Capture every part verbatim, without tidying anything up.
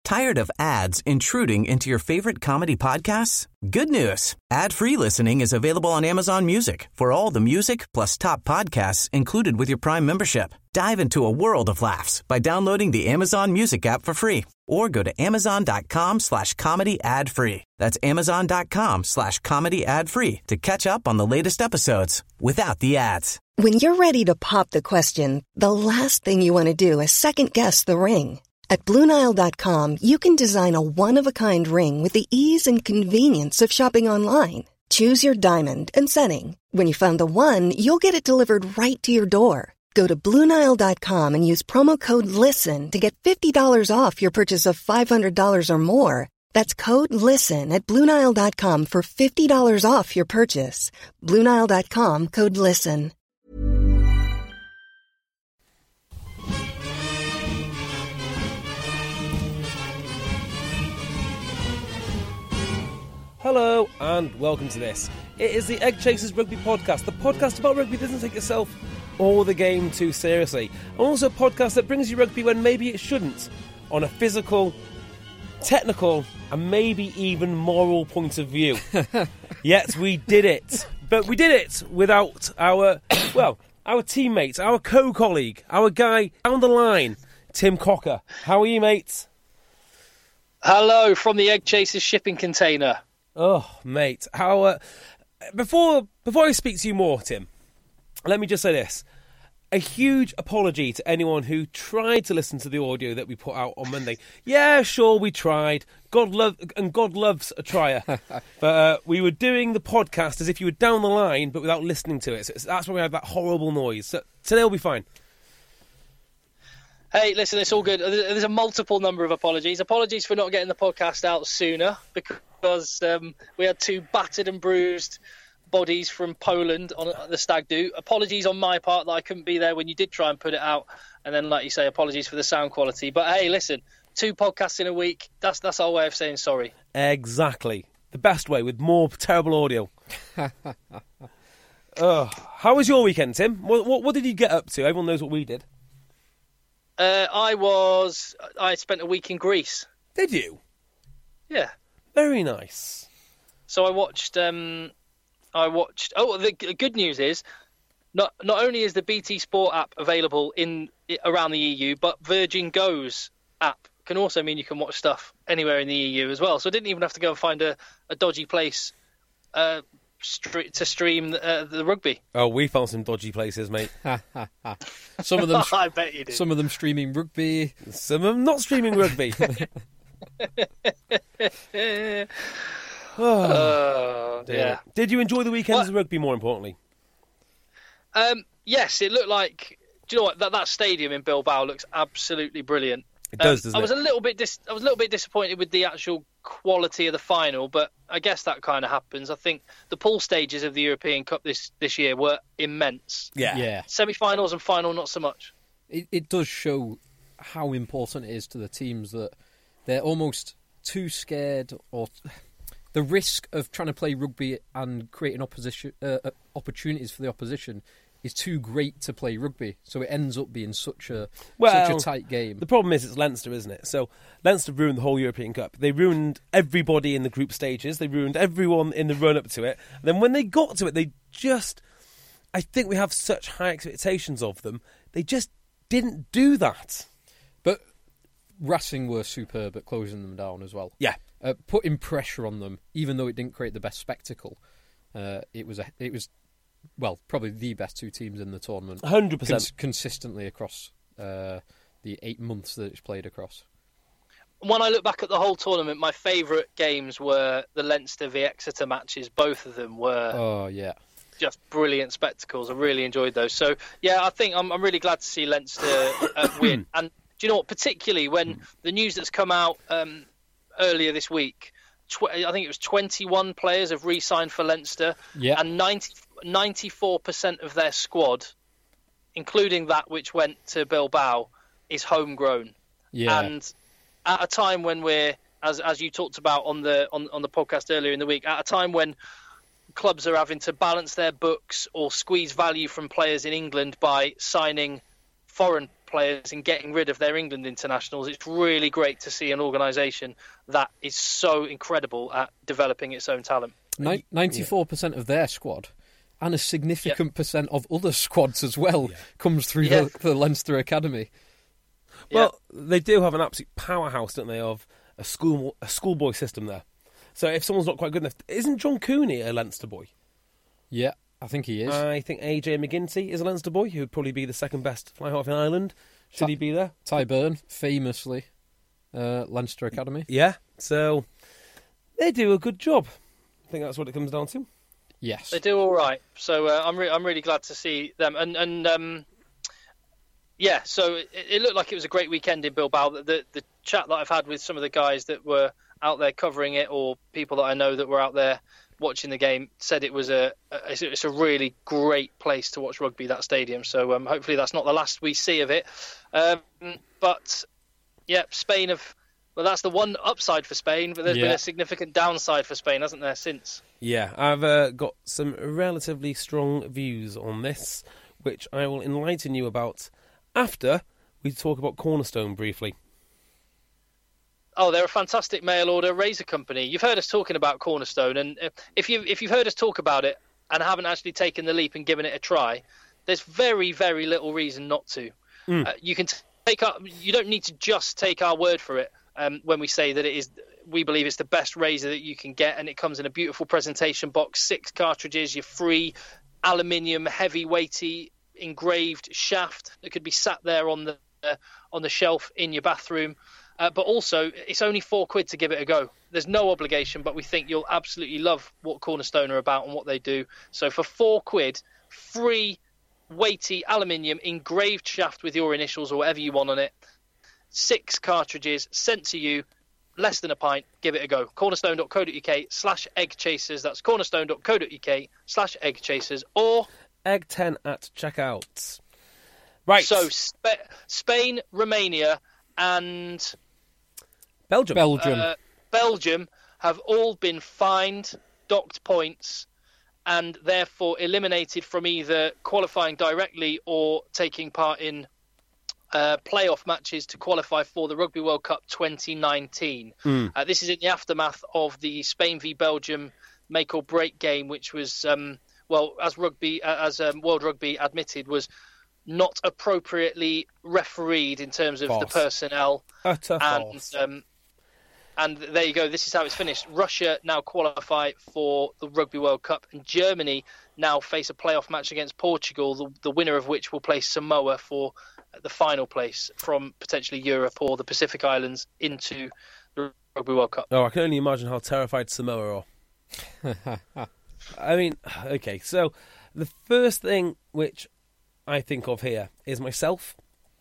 Tired of ads intruding into your favorite comedy podcasts? Good news. Ad-free listening is available on Amazon Music for all the music plus top podcasts included with your Prime membership. Dive into a world of laughs by downloading the Amazon Music app for free or go to amazon.com slash comedy ad free. That's amazon.com slash comedy ad free to catch up on the latest episodes without the ads. When you're ready to pop the question, the last thing you want to do is second guess the ring. At Blue Nile dot com, you can design a one-of-a-kind ring with the ease and convenience of shopping online. Choose your diamond and setting. When you find the one, you'll get it delivered right to your door. Go to Blue Nile dot com and use promo code LISTEN to get fifty dollars off your purchase of five hundred dollars or more. That's code LISTEN at Blue Nile dot com for fifty dollars off your purchase. Blue Nile dot com, code LISTEN. Hello and welcome to this. It is the Egg Chasers Rugby Podcast, the podcast about rugby that doesn't take itself or the game too seriously. And also a podcast that brings you rugby when maybe it shouldn't, on a physical, technical and maybe even moral point of view. Yet we did it. But we did it without our, well, our teammate, our co-colleague, our guy down the line, Tim Cocker. How are you, mate? Hello from the Egg Chasers shipping container. Oh, mate, how... Uh, before before I speak to you more, Tim, let me just say this. A huge apology to anyone who tried to listen to the audio that we put out on Monday. Yeah, sure, we tried. God love and God loves a trier. But uh, we were doing the podcast as if you were down the line, but without listening to it. So that's why we had that horrible noise. So today will be fine. Hey, listen, it's all good. There's a multiple number of apologies. Apologies for not getting the podcast out sooner because um, we had two battered and bruised bodies from Poland on the stag do. Apologies on my part that I couldn't be there when you did try and put it out. And then, like you say, apologies for the sound quality. But hey, listen, two podcasts in a week, that's that's our way of saying sorry. Exactly. The best way, with more terrible audio. uh, how was your weekend, Tim? What, what, what did you get up to? Everyone knows what we did. Uh, I was. I spent a week in Greece. Did you? Yeah. Very nice. So I watched. Um, I watched. Oh, the good news is, not not only is the B T Sport app available in around the E U, but Virgin Go's app can also mean you can watch stuff anywhere in the E U as well. So I didn't even have to go and find a, a dodgy place uh, st- to stream uh, the rugby. Oh, we found some dodgy places, mate. Some of them, I bet you did. Some of them streaming rugby, some of them not streaming rugby. oh, dear. yeah. Did you enjoy the weekends What? of rugby? More importantly, Um, yes, it looked like. Do you know what? That that stadium in Bilbao looks absolutely brilliant. it does, Um, doesn't I was it? a little bit dis- I was a little bit disappointed with the actual quality of the final, but I guess that kind of happens. I think the pool stages of the European Cup this, this year were immense. Yeah. yeah, Semi-finals and final, not so much. it, it does show how important it is to the teams that they're almost too scared, or the risk of trying to play rugby and creating opposition uh, opportunities for the opposition is too great to play rugby, so it ends up being such a Well, such a tight game. The problem is it's Leinster, isn't it? So Leinster ruined the whole European Cup. They ruined everybody in the group stages. They ruined everyone in the run-up to it. And then when they got to it, they just... I think we have such high expectations of them. They just didn't do that. But Racing were superb at closing them down as well. Yeah. Uh, putting pressure on them, even though it didn't create the best spectacle. Uh, it was a, it was, well, probably the best two teams in the tournament. one hundred percent. Cons- consistently across uh, the eight months that it's played across. When I look back at the whole tournament, my favourite games were the Leinster v Exeter matches. Both of them were Oh, yeah. just brilliant spectacles. I really enjoyed those. So, yeah, I think I'm, I'm really glad to see Leinster uh, win. And do you know what? Particularly when the news that's come out um, earlier this week, tw- I think it was twenty-one players have re-signed for Leinster, Yeah. and ninety, ninety-four percent of their squad, including that which went to Bilbao, is homegrown. Yeah. And at a time when we're, as as you talked about on the on, on the podcast earlier in the week, at a time when clubs are having to balance their books or squeeze value from players in England by signing foreign players and getting rid of their England internationals. It's really great to see an organisation that is so incredible at developing its own talent. ninety-four percent of their squad, and a significant yeah. percent of other squads as well, yeah. comes through yeah. the, the Leinster Academy. Well, yeah. they do have an absolute powerhouse, don't they, of a school a schoolboy system there. So if someone's not quite good enough, isn't John Cooney a Leinster boy? Yeah, I think he is. I think A J McGinty is a Leinster boy, who would probably be the second best fly half in Ireland. Should Ty- he be there? Ty Byrne, famously, uh, Leinster Academy. Yeah, so they do a good job. I think that's what it comes down to. Yes, they do all right. So uh, I'm re- I'm really glad to see them. And and um, yeah, so it, it looked like it was a great weekend in Bilbao. The, the the chat that I've had with some of the guys that were out there covering it, or people that I know that were out there watching the game, said it was a, a it's a really great place to watch rugby, that stadium. So um, hopefully that's not the last we see of it. Um, but yeah, Spain have. Well, that's the one upside for Spain, but there's yeah. been a significant downside for Spain, hasn't there, since? Yeah, I've uh, got some relatively strong views on this, which I will enlighten you about after we talk about Cornerstone briefly. Oh, they're a fantastic mail order razor company. You've heard us talking about Cornerstone, and if you if you've heard us talk about it and haven't actually taken the leap and given it a try, there's very very little reason not to. Mm. Uh, you can take our, you don't need to just take our word for it um, when we say that it is. We believe it's the best razor that you can get, and it comes in a beautiful presentation box, six cartridges, your free aluminium heavy weighty engraved shaft that could be sat there on the uh, on the shelf in your bathroom. Uh, but also, it's only four quid to give it a go. There's no obligation, but we think you'll absolutely love what Cornerstone are about and what they do. So for four quid, free weighty aluminium engraved shaft with your initials or whatever you want on it, six cartridges sent to you, less than a pint, give it a go. cornerstone.co.uk slash egg chasers. That's cornerstone.co.uk slash egg chasers, or egg ten at checkout. Right. So Sp- Spain, Romania, and Belgium. Belgium. Uh, Belgium have all been fined, docked points, and therefore eliminated from either qualifying directly or taking part in uh, playoff matches to qualify for the Rugby World Cup twenty nineteen. Mm. Uh, this is in the aftermath of the Spain v Belgium make or break game, which was, um, well, as rugby, uh, as um, World Rugby admitted, was not appropriately refereed in terms of False. the personnel. Utter and false. Um, and there you go. This is how it's finished. Russia now qualify for the Rugby World Cup, and Germany now face a playoff match against Portugal, the, the winner of which will play Samoa for the final place from potentially Europe or the Pacific Islands into the Rugby World Cup. Oh, I can only imagine how terrified Samoa are. I mean, okay, so the first thing which I think of here is myself.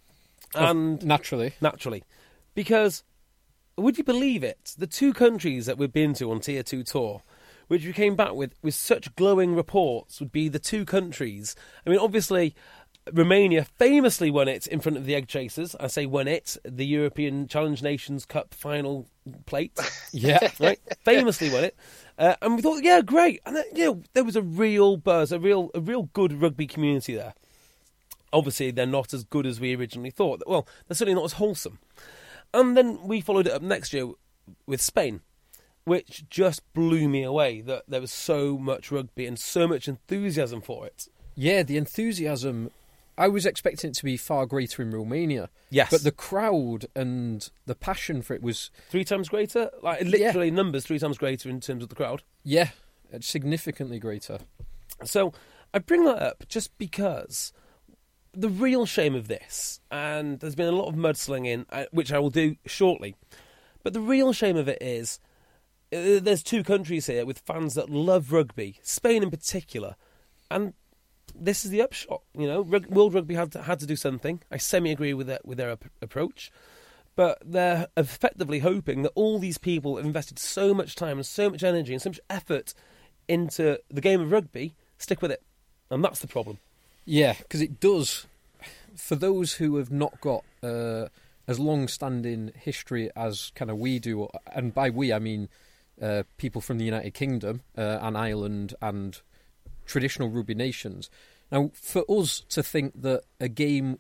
And oh, naturally. Naturally. Because, would you believe it? The two countries that we've been to on Tier two Tour, which we came back with, with such glowing reports, would be the two countries. I mean, obviously, Romania famously won it in front of the Egg Chasers. I say won it, the European Challenge Nations Cup final plate. Yeah. Right? Famously won it. Uh, and we thought, yeah, great. And then, you know, there was a real buzz, a real, a real good rugby community there. Obviously, they're not as good as we originally thought. Well, they're certainly not as wholesome. And then we followed it up next year with Spain, which just blew me away that there was so much rugby and so much enthusiasm for it. Yeah, the enthusiasm, I was expecting it to be far greater in Romania. Yes. But the crowd and the passion for it was... Three times greater? Like, literally yeah. numbers three times greater in terms of the crowd? Yeah, significantly greater. So, I bring that up just because... The real shame of this, and there's been a lot of mudslinging, which I will do shortly, but the real shame of it is uh, there's two countries here with fans that love rugby, Spain in particular, and this is the upshot. You know, Rug- World Rugby had to, had to do something. I semi-agree with their, with their ap- approach, but they're effectively hoping that all these people have invested so much time and so much energy and so much effort into the game of rugby, stick with it, and that's the problem. Yeah, because it does, for those who have not got uh, as long-standing history as kind of we do, and by we I mean uh, people from the United Kingdom uh, and Ireland and traditional rugby nations. Now, for us to think that a game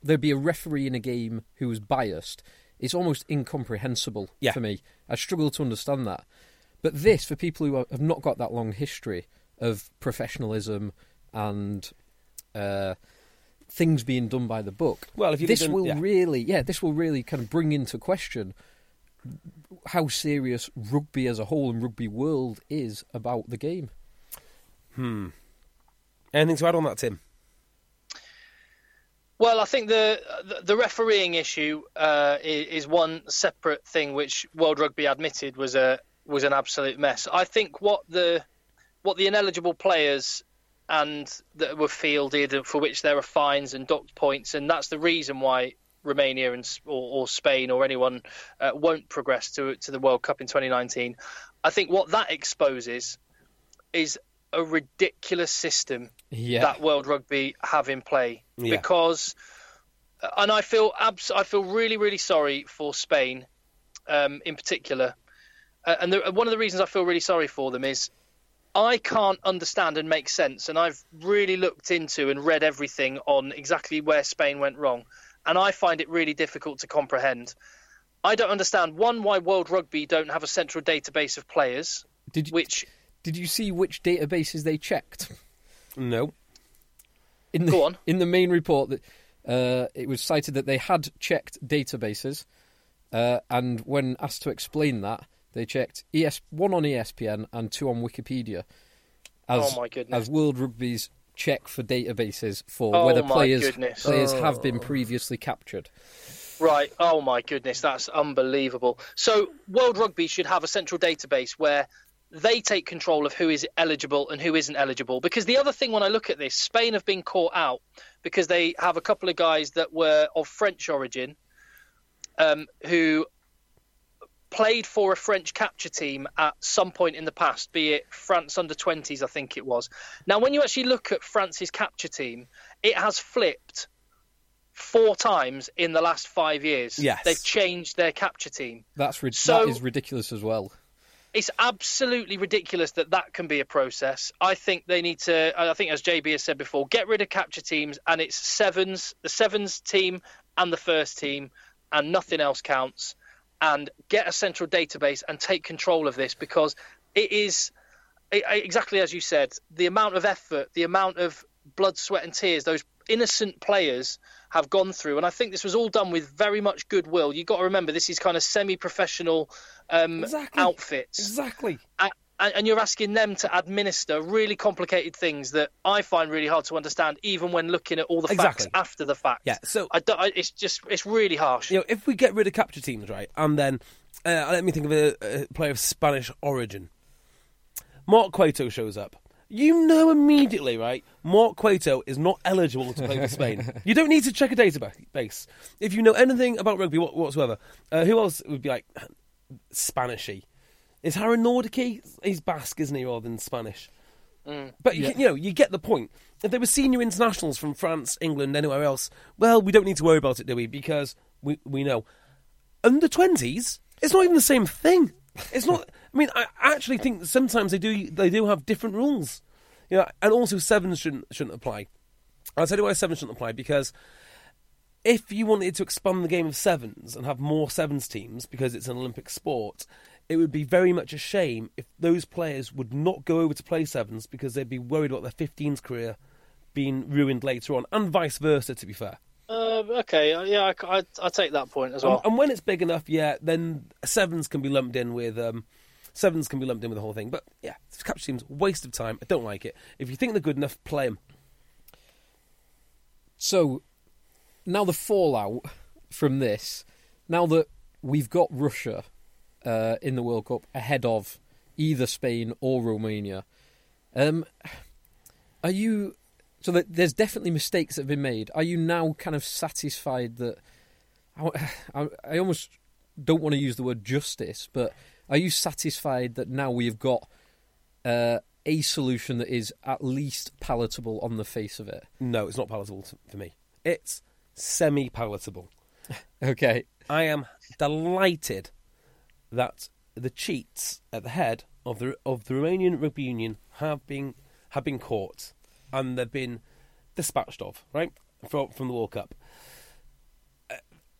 there'd be a referee in a game who was biased. It's almost incomprehensible Yeah. for me. I struggle to understand that. But this, for people who have not got that long history of professionalism and uh, things being done by the book, Well, if you've this done- will yeah. really, yeah, this will really kind of bring into question how serious rugby as a whole and rugby world is about the game. Hmm. Anything to add on that, Tim? Well, I think the the, the refereeing issue uh, is, is one separate thing, which World Rugby admitted was a was an absolute mess. I think what the what the ineligible players and that were fielded, for which there are fines and docked points, and that's the reason why Romania and or, or Spain or anyone uh, won't progress to to the World Cup in twenty nineteen. I think what that exposes is a ridiculous system Yeah. that World Rugby have in play. Yeah. Because, and I feel abs- I feel really really sorry for Spain, um, in particular, uh, and the, one of the reasons I feel really sorry for them is I can't understand and make sense, and I've really looked into and read everything on exactly where Spain went wrong, and I find it really difficult to comprehend. I don't understand, one, why World Rugby don't have a central database of players, Did you, which... did you see which databases they checked? No. In the, Go on. In the main report, that uh, it was cited that they had checked databases, uh, and when asked to explain that, they checked E S one on E S P N and two on Wikipedia. As, Oh, my goodness. As World Rugby's check for databases for Oh, whether my players goodness. players have been previously captured. Right. Oh, my goodness. That's unbelievable. So World Rugby should have a central database where they take control of who is eligible and who isn't eligible. Because the other thing, when I look at this, Spain have been caught out because they have a couple of guys that were of French origin um, who played for a French capture team at some point in the past, be it France under twenties, I think it was. Now, when you actually look at France's capture team, it has flipped four times in the last five years. Yes. They've changed their capture team. That's ri- So- that is ridiculous as well. It's absolutely ridiculous that that can be a process. I think they need to, I think as J B has said before, get rid of capture teams, and it's sevens, the sevens team and the first team, and nothing else counts. And get a central database and take control of this, because it is it, exactly as you said, the amount of effort, the amount of blood, sweat and tears those innocent players have gone through. And I think this was all done with very much goodwill. You've got to remember, this is kind of semi-professional um, Exactly. outfits. Exactly. A- And you're asking them to administer really complicated things that I find really hard to understand, even when looking at all the Exactly. facts after the fact. Yeah, so- I don't, I, it's just it's really harsh. You know, if we get rid of capture teams, right, and then uh, let me think of a, a player of Spanish origin. Mark Cueto shows up. You know immediately, right? Mark Cueto is not eligible to play for Spain. You don't need to check a database. If you know anything about rugby whatsoever, uh, who else would be like Spanishy? Is Harry Nordique? He's Basque, isn't he, rather than Spanish? Mm. But, you, Yeah. you know, you get the point. If there were senior internationals from France, England, anywhere else, well, we don't need to worry about it, do we? Because we we know. Under twenties, it's not even the same thing. It's not... I mean, I actually think that sometimes they do they do have different rules. You know, and also sevens shouldn't, shouldn't apply. I'll tell you why sevens shouldn't apply, because if you wanted to expand the game of sevens and have more sevens teams, because it's an Olympic sport, it would be very much a shame if those players would not go over to play sevens because they'd be worried about their fifteens career being ruined later on, and vice versa, to be fair. Uh, okay, uh, yeah, I, I, I take that point as well. And, and when it's big enough, yeah, then sevens can be lumped in with um, sevens can be lumped in with the whole thing. But yeah, capture teams, waste of time. I don't like it. If you think they're good enough, play them. So, now the fallout from this, now that we've got Russia uh, in the World Cup ahead of either Spain or Romania, um, are you... So that there's definitely mistakes that have been made. Are you now kind of satisfied that... I, I, I almost don't want to use the word justice, but are you satisfied that now we've got uh, a solution that is at least palatable on the face of it? No, it's not palatable to, for me. It's semi-palatable. Okay. I am delighted that the cheats at the head of the of the Romanian Rugby Union have been have been caught and they've been dispatched of, right, from from the World Cup.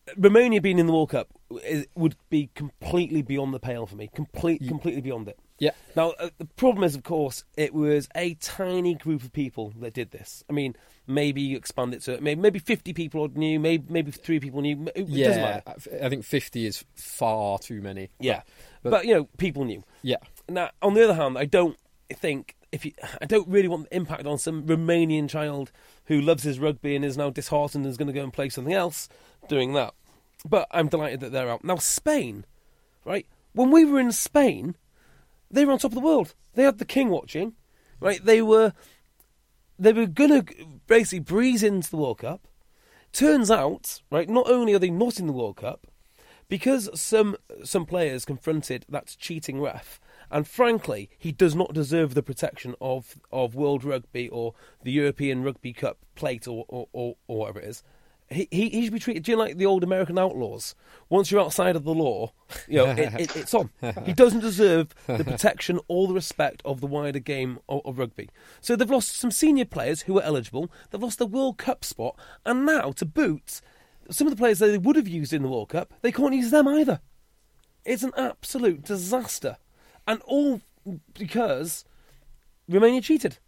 Romania being in the World Cup is, would be completely beyond the pale for me. Complete, Yeah. completely beyond it. Yeah. Now, uh, the problem is, of course, it was a tiny group of people that did this. I mean, maybe you expand it to maybe, maybe fifty people knew, maybe maybe three people knew. It doesn't Yeah, matter. I think fifty is far too many. Yeah, but, but- you know, people knew. Yeah. Now, on the other hand, I don't think if you, I don't really want the impact on some Romanian child who loves his rugby and is now disheartened and is going to go and play something else doing that. But I'm delighted that they're out. Now, Spain, right? When we were in Spain, they were on top of the world. They had the king watching, right? They were they were going to basically breeze into the World Cup. Turns out, right, not only are they not in the World Cup, because some some players confronted that cheating ref, and frankly, he does not deserve the protection of, of World Rugby or the European Rugby Cup plate or, or, or, or whatever it is. He, he he should be treated, do you know, like the old American outlaws? Once you're outside of the law, you know, it, it, it's on. He doesn't deserve the protection or the respect of the wider game of, of rugby. So they've lost some senior players who were eligible. They've lost the World Cup spot. And now, to boot, some of the players that they would have used in the World Cup, they can't use them either. It's an absolute disaster. And all because Romania cheated.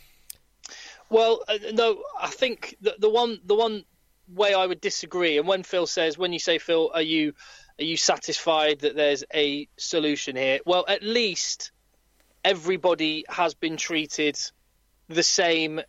Well, uh, no, I think the, the one the one way I would disagree, and when Phil says, when you say, Phil, are you are you satisfied that there's a solution here? Well, at least everybody has been treated the same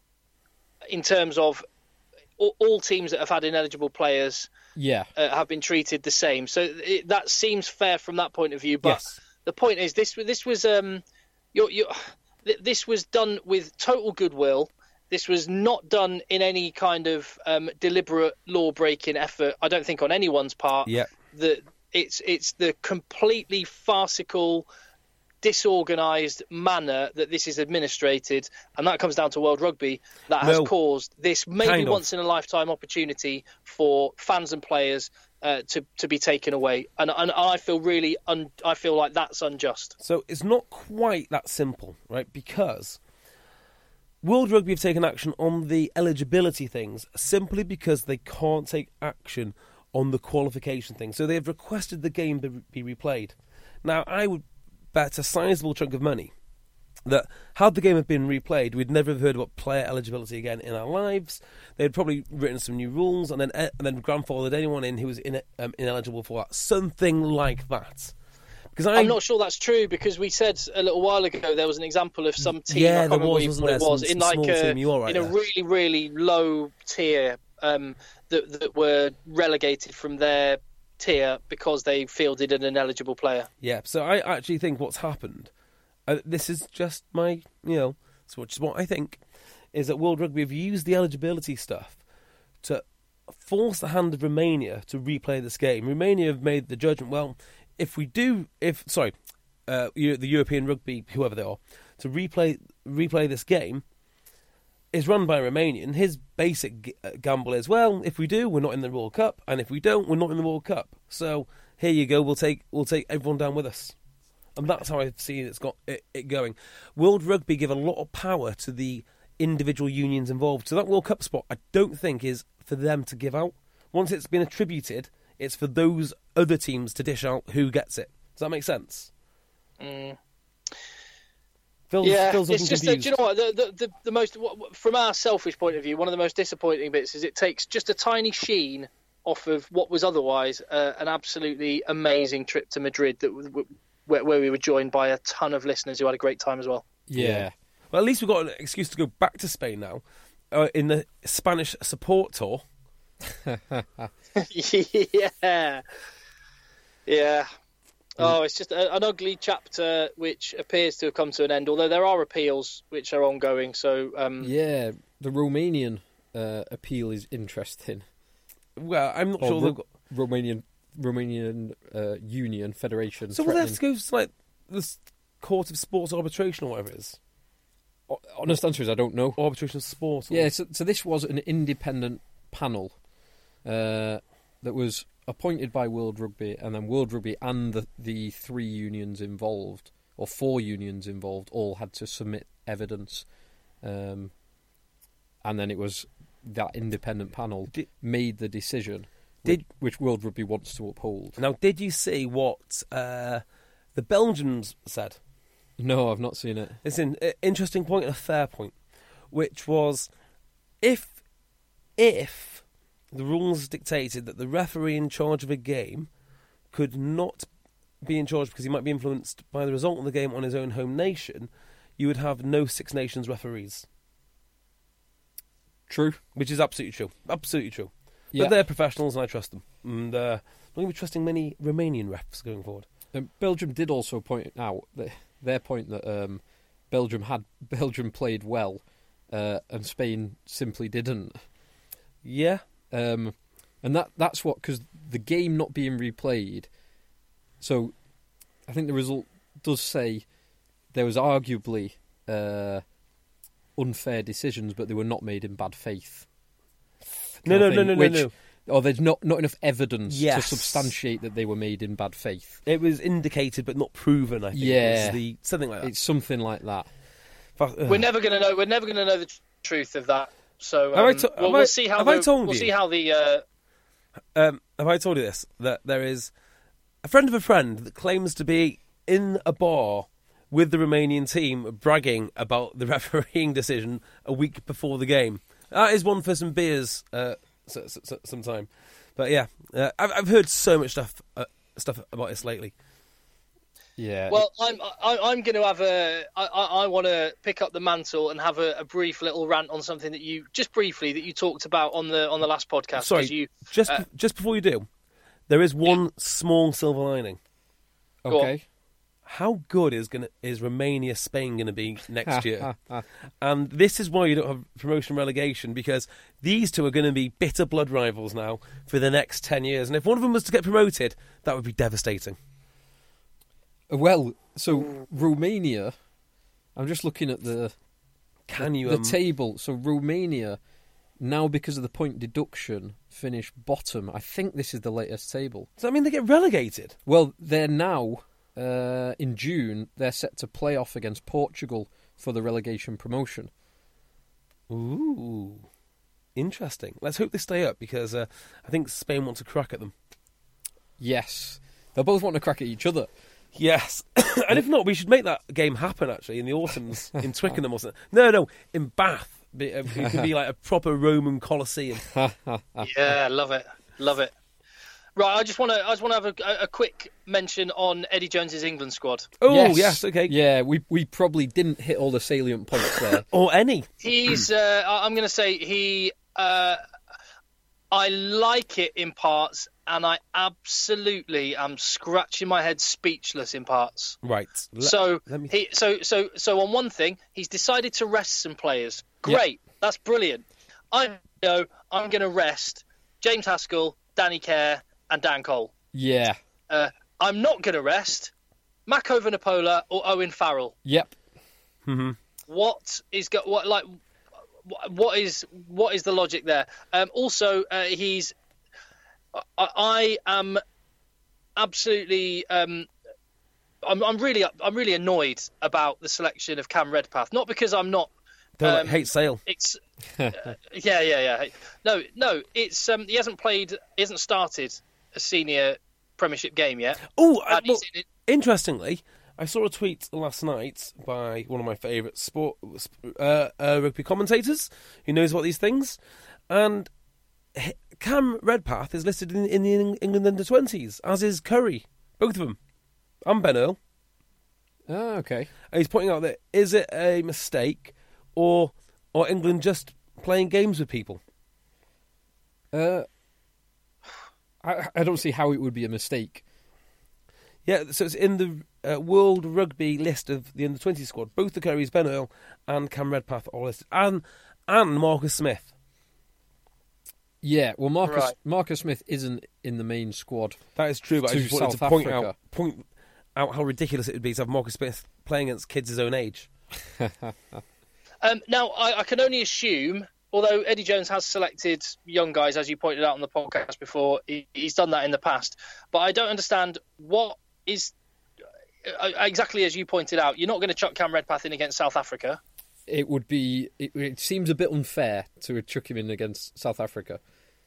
in terms of all, all teams that have had ineligible players Yeah. uh, have been treated the same. So it, that seems fair from that point of view. But Yes. the point is, this this was um, you're, you're, this was done with total goodwill. This was not done in any kind of um, deliberate law-breaking effort, I don't think, on anyone's part. Yeah. The, it's it's the completely farcical, disorganised manner that this is administrated, and that comes down to World Rugby, that has No. caused this maybe Kind of. once-in-a-lifetime opportunity for fans and players uh, to, to be taken away. And, and I feel really, un, I feel like that's unjust. So it's not quite that simple, right? Because World Rugby have taken action on the eligibility things simply because they can't take action on the qualification thing. So they've requested the game be, be replayed. Now, I would bet a sizable chunk of money that had the game have been replayed, we'd never have heard about player eligibility again in our lives. They'd probably written some new rules and then and then grandfathered anyone in who was in, um, ineligible for that. Something like that. Because I'm not sure that's true, because we said a little while ago there was an example of some team, Yeah, I can't there remember was, what wasn't it there? was, Some- in some like small a, team, you are right in a there. really, really low tier um, that, that were relegated from their tier because they fielded an ineligible player. Yeah, so I actually think what's happened, uh, this is just my, you know, so which is what I think, is that World Rugby have used the eligibility stuff to force the hand of Romania to replay this game. Romania have made the judgment, well, if we do, if, sorry, uh, Eu- the European Rugby, whoever they are, to replay replay this game, is run by a Romanian. His basic g- uh, gamble is, well, if we do, we're not in the World Cup, and if we don't, we're not in the World Cup. So here you go. We'll take we'll take everyone down with us, and that's how I've seen it's got it, it going. World Rugby give a lot of power to the individual unions involved. So that World Cup spot, I don't think is for them to give out. Once it's been attributed, it's for those other teams to dish out who gets it. Does that make sense? Mm. Phil's, Yeah, Phil's looking it's just that, confused. do you know what, the, the, the, the most, from our selfish point of view, one of the most disappointing bits is it takes just a tiny sheen off of what was otherwise uh, an absolutely amazing trip to Madrid, that w- w- where, where we were joined by a ton of listeners who had a great time as well. Yeah. Well, at least we've got an excuse to go back to Spain now, uh, in the Spanish support tour. yeah. Yeah. Oh, it's just a, an ugly chapter which appears to have come to an end, although there are appeals which are ongoing. So, um, Yeah, the Romanian uh, appeal is interesting. Well, I'm not Or sure Ro- they've got... Romanian Romanian uh, Union Federation. So will they have to threatening- go to, like, the s- Court of Sports Arbitration or whatever it is? O- Honest answer is I don't know. Arbitration of Sport. Or... Yeah, so, so this was an independent panel uh, that was appointed by World Rugby, and then World Rugby and the, the three unions involved, or four unions involved, all had to submit evidence. Um, and then it was that independent panel Did- made the decision Did which, which World Rugby wants to uphold. Now, did you see what uh, the Belgians said? No, I've not seen it. It's an uh, interesting point and a fair point, which was if if the rules dictated that the referee in charge of a game could not be in charge because he might be influenced by the result of the game on his own home nation, you would have no Six Nations referees. True. Which is absolutely true. Absolutely true. Yeah. But they're professionals and I trust them. And uh, I'm going to be trusting many Romanian refs going forward. Um, Belgium did also point out that their point that um, Belgium had Belgium played well uh, and Spain simply didn't. Yeah. Um, and that that's what, because the game not being replayed, so I think the result does say there was arguably uh, unfair decisions, but they were not made in bad faith. No, no, no, no, which, no, no. Or there's not, not enough evidence Yes. to substantiate that they were made in bad faith. It was indicated but not proven, I think. Yeah. Was the, something like that. It's something like that. Fa- We're never going to know. We're never going to know the tr- truth of that. So Have I um, to- well, have we'll I- see how have the, I told we'll you? see how the uh, Um, have I told you this? That there is a friend of a friend that claims to be in a bar with the Romanian team bragging about the refereeing decision a week before the game. That is one for some beers uh, so, so, so, sometime. But yeah, uh, I've, I've heard so much stuff uh, stuff about this lately. Yeah. Well, I'm I, I'm going to have a. I, I, I want to pick up the mantle and have a, a brief little rant on something that you just briefly that you talked about on the on the last podcast. 'cause Sorry, you, just uh, just before you do, there is one small silver lining. go on. okay. How good is gonna is Romania Spain going to be next year? And this is why you don't have promotion relegation, because these two are going to be bitter blood rivals now for the next ten years. And if one of them was to get promoted, that would be devastating. Well, so Romania, I'm just looking at the Can you? the Um, table. So Romania, now because of the point deduction, finish bottom. I think this is the latest table. does that mean they get relegated? Well, they're now, uh, in June, they're set to play off against Portugal for the relegation promotion. Ooh, interesting. Let's hope they stay up, because uh, I think Spain wants a crack at them. Yes. They'll both want to crack at each other. Yes, and if not, we should make that game happen actually in the autumns in Twickenham or something. No, no, in Bath. Be- uh, It could be like a proper Roman Colosseum. Yeah, love it, love it. Right, I just want to I just want to have a, a quick mention on Eddie Jones's England squad. Oh yes, okay, Yeah, we we probably didn't hit all the salient points there. or any. He's uh, I- I'm going to say he. Uh, I like it in parts, and I absolutely am scratching my head speechless in parts. Right. Let- so let me- he, so so so on one thing, he's decided to rest some players. Great, that's brilliant. I know I'm going to rest James Haskell, Danny Kerr, and Dan Cole. Yeah. Uh, I'm not going to rest Mako Vunipola or Owen Farrell. Yep. What is go- what like what- what is what is the logic there? Um, also, uh, he's I, I am absolutely um, I'm, I'm really I'm really annoyed about the selection of Cam Redpath. Not because I'm not. Don't like um, hate Sale. It's uh, yeah yeah yeah no no it's um, he hasn't played he hasn't started a senior Premiership game yet. Oh, uh, And well, he's in it- interestingly, I saw a tweet last night by one of my favourite sport uh, uh, rugby commentators who knows about these things, and h- Cam Redpath is listed in, in the Eng- England under twenties, as is Curry, both of them, and Ben Earl. Oh, okay. And he's pointing out that is it a mistake, or or England just playing games with people? Uh, I I don't see how it would be a mistake. Yeah, so it's in the uh, World Rugby list of the under twenty squad. Both the Currys, Ben Earl and Cam Redpath, are all listed, and and Marcus Smith. Yeah, well, Marcus Right. Marcus Smith isn't in the main squad. That is true, but I To just wanted South to point Africa. out point out how ridiculous it would be to have Marcus Smith playing against kids his own age. Um, now, I, I can only assume, although Eddie Jones has selected young guys, as you pointed out on the podcast before, he, he's done that in the past. But I don't understand what is uh, exactly as you pointed out. You're not going to chuck Cam Redpath in against South Africa. It would be. It, it seems a bit unfair to chuck him in against South Africa.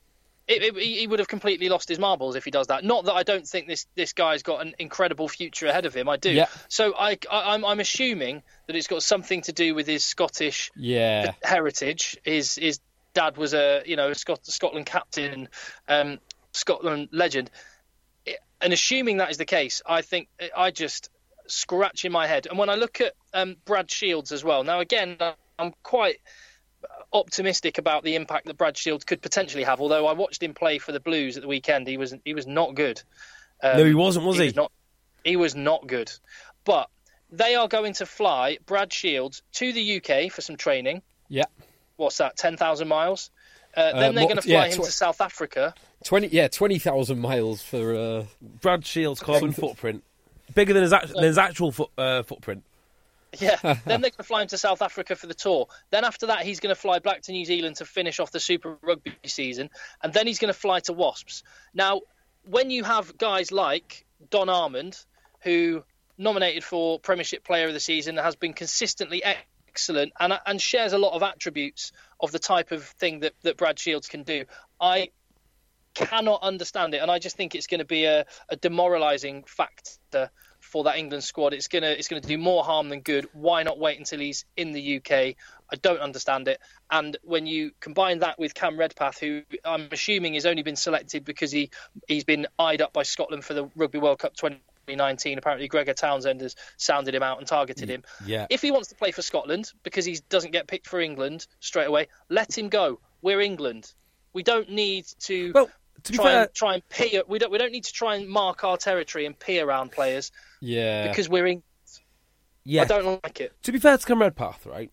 It, it, he would have completely lost his marbles if he does that. Not that I don't think this, this guy's got an incredible future ahead of him. I do. Yeah. So I, I, I'm I'm assuming that it's got something to do with his Scottish yeah. heritage. His his dad was a you know Scot- Scotland captain, um, Scotland legend. And assuming that is the case, I think I just scratch in my head. And when I look at um, Brad Shields as well, now again I'm quite optimistic about the impact that Brad Shields could potentially have. Although I watched him play for the Blues at the weekend, he was he was not good. Um, no, he wasn't, was he? He was not, he was not good. But they are going to fly Brad Shields to the U K for some training. Yeah. What's that? Ten thousand miles. Uh, Uh, then they're what- going to yeah, fly him tw- to South Africa. Twenty, yeah, twenty thousand miles for. Uh... Brad Shields' carbon footprint bigger than his act- than his actual foot, uh, footprint. Yeah, then they're going to fly him to South Africa for the tour. Then after that, he's going to fly back to New Zealand to finish off the Super Rugby season. And then he's going to fly to Wasps. Now, when you have guys like Don Armand, who nominated for Premiership Player of the Season, has been consistently excellent and, and shares a lot of attributes of the type of thing that, that Brad Shields can do, I cannot understand it. And I just think it's going to be a, a demoralising factor for that England squad. It's gonna it's gonna do more harm than good. Why not wait until he's in the U K? I don't understand it. And when you combine that with Cam Redpath, who I'm assuming has only been selected because he he's been eyed up by Scotland for the Rugby World Cup twenty nineteen. Apparently Gregor Townsend has sounded him out and targeted him. Yeah. If he wants to play for Scotland because he doesn't get picked for England straight away, let him go. We're England. We don't need to. Well, to be try fair, and try and pee. We don't. We don't need to try and mark our territory and pee around players. Yeah. Because we're in. yeah. I don't like it. To be fair to Cam Redpath, right?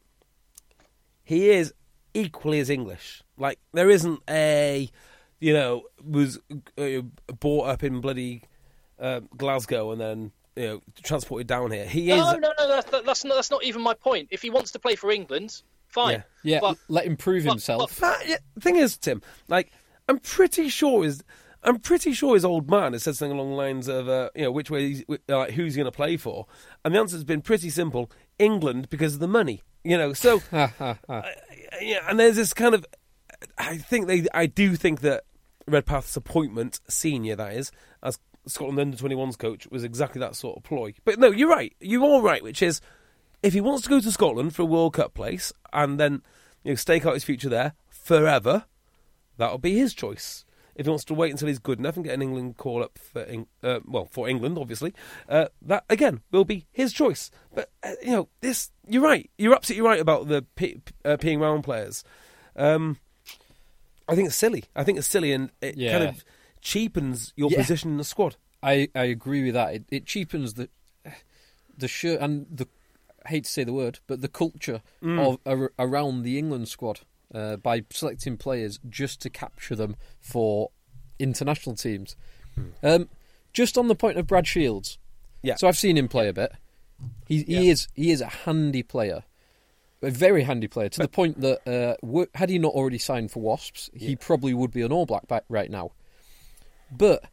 He is equally as English. Like there isn't a, you know, was uh, brought up in bloody uh, Glasgow and then you know transported down here. He No, is. no, no. That's that's not, that's not even my point. If he wants to play for England, fine. Yeah, But, let him prove but- himself. That, yeah, the thing is, Tim, like I'm pretty sure his, I'm pretty sure his old man has said something along the lines of, uh, you know, which way, he's, like, who's going to play for, and the answer has been pretty simple: England, because of the money. You know, so uh, yeah, and there's this kind of, I think they, I do think that Redpath's appointment, senior that is, as Scotland under twenty-ones coach, was exactly that sort of ploy. But no, you're right, you're all right, which is, if he wants to go to Scotland for a World Cup place and then you know stake out his future there forever, that'll be his choice. If he wants to wait until he's good enough and get an England call up for Eng- uh, well for England, obviously, uh, that again will be his choice. But uh, you know, this you're right. You're absolutely right about the p- uh, peeing round players. Um, I think it's silly. I think it's silly, and it Yeah. kind of cheapens your Yeah. position in the squad. I, I agree with that. It, it cheapens the the shirt and the I hate to say the word, but the culture of ar- around the England squad uh, by selecting players just to capture them for international teams. Um, just on the point of Brad Shields, Yeah. so I've seen him play a bit. He he Yeah. is he is a handy player, a very handy player to the point that uh, w- had he not already signed for Wasps, he Yeah. probably would be an All Black back right now. But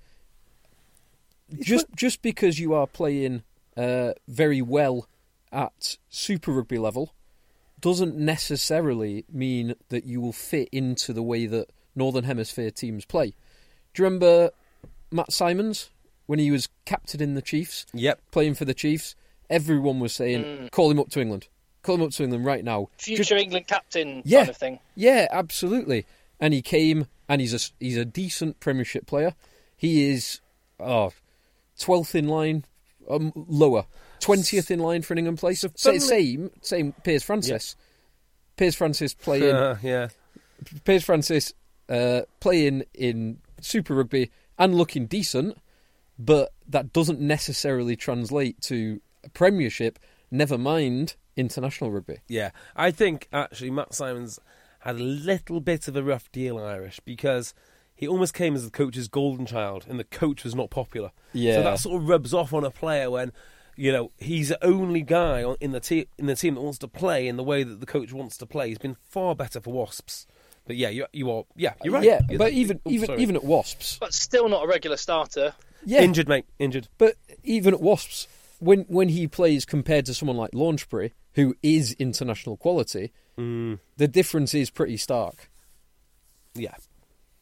just just because you are playing uh, very well at Super Rugby level doesn't necessarily mean that you will fit into the way that Northern Hemisphere teams play. Do you remember Matt Simons when he was captain in the Chiefs? Yep. Playing for the Chiefs, everyone was saying, Mm. call him up to England. Call him up to England right now. Future Just- England captain Yeah. kind of thing. Yeah, absolutely. And he came, and he's a, he's a decent Premiership player. He is oh, twelfth in line, um, lower. twentieth in line for an England place. Sa- funnily- Same, same Piers Francis. Piers Francis playing... Uh, yeah. Piers Francis uh, playing in Super Rugby and looking decent, but that doesn't necessarily translate to a Premiership, never mind international rugby. Yeah, I think actually Matt Simons had a little bit of a rough deal, Irish, because he almost came as the coach's golden child, and the coach was not popular. Yeah. So that sort of rubs off on a player when, you know, he's the only guy on- in the te- in the team that wants to play in the way that the coach wants to play. He's been far better for Wasps. But yeah, you you are yeah you're right. Yeah, You're- but even oh, even sorry. even at Wasps, But still not a regular starter. yeah, injured, mate, injured. but even at Wasps, when when he plays compared to someone like Launchbury, who is international quality, Mm, the difference is pretty stark. yeah.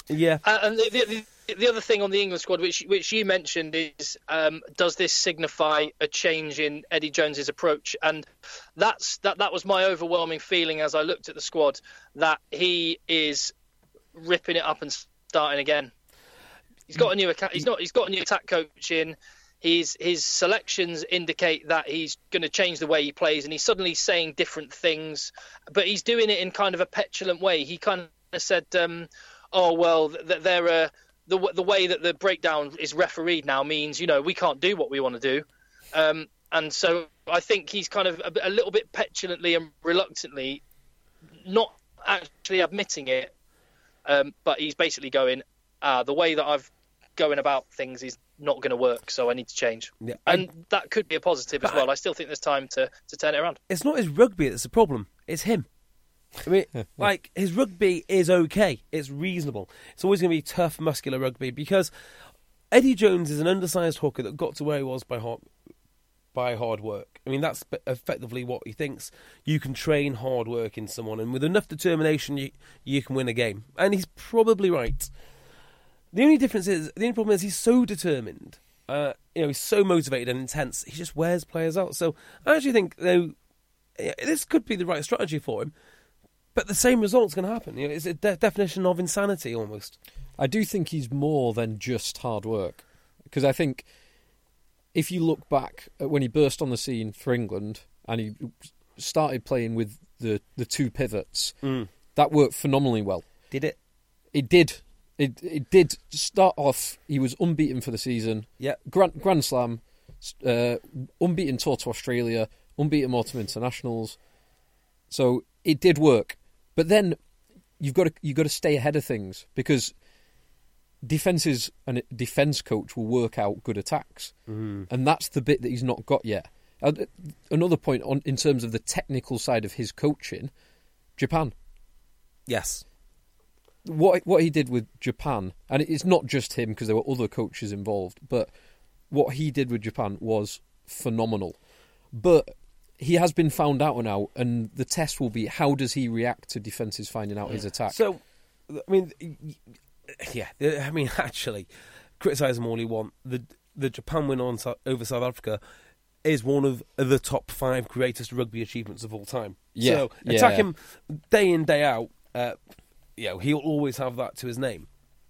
Yeah. Uh, and the, the, the other thing on the England squad, which which you mentioned, is um, does this signify a change in Eddie Jones's approach? And that's that. That was my overwhelming feeling as I looked at the squad, that he is ripping it up and starting again. He's got a new he's not he's got a new attack coach in. His his selections indicate that he's going to change the way he plays, and he's suddenly saying different things, but he's doing it in kind of a petulant way. He kind of said, um, "Oh well, th- they're uh, the the way that the breakdown is refereed now means, you know, we can't do what we want to do," um, and so I think he's kind of a, a little bit petulantly and reluctantly, not actually admitting it, um, but he's basically going, ah, the way that I've going about things is not going to work, so I need to change. Yeah, and I, that could be a positive as well. I still think there's time to, to turn it around. It's not his rugby that's the problem, it's him. I mean, like, his rugby is okay, it's reasonable. It's always going to be tough, muscular rugby, because Eddie Jones is an undersized hooker that got to where he was by hard, by hard work. I mean, that's effectively what he thinks. You can train hard work in someone, and with enough determination, you, you can win a game. And he's probably right. The only difference is, the only problem is he's so determined, uh, you know, he's so motivated and intense, he just wears players out. So I actually think, though, this could be the right strategy for him, but the same result's going to happen. You know, it's a de- definition of insanity, almost. I do think he's more than just hard work, because I think if you look back at when he burst on the scene for England and he started playing with the, the two pivots, mm. that worked phenomenally well. Did it? It did. It it did start off. He was unbeaten for the season. Yeah, Grand Grand Slam, uh, unbeaten tour to Australia, unbeaten autumn internationals. So it did work, but then you've got to you've got to stay ahead of things, because defenses and a defense coach will work out good attacks, mm. and that's the bit that he's not got yet. Uh, another point on in terms of the technical side of his coaching, Japan. Yes. What what he did with Japan, and it's not just him because there were other coaches involved, but what he did with Japan was phenomenal. But he has been found out now, and the test will be, how does he react to defences finding out his attack? So, I mean, yeah, I mean, actually, criticise him all you want. The the Japan win on over South Africa is one of the top five greatest rugby achievements of all time. Yeah, so attack yeah. him day in, day out. Uh, you know, he'll always have that to his name.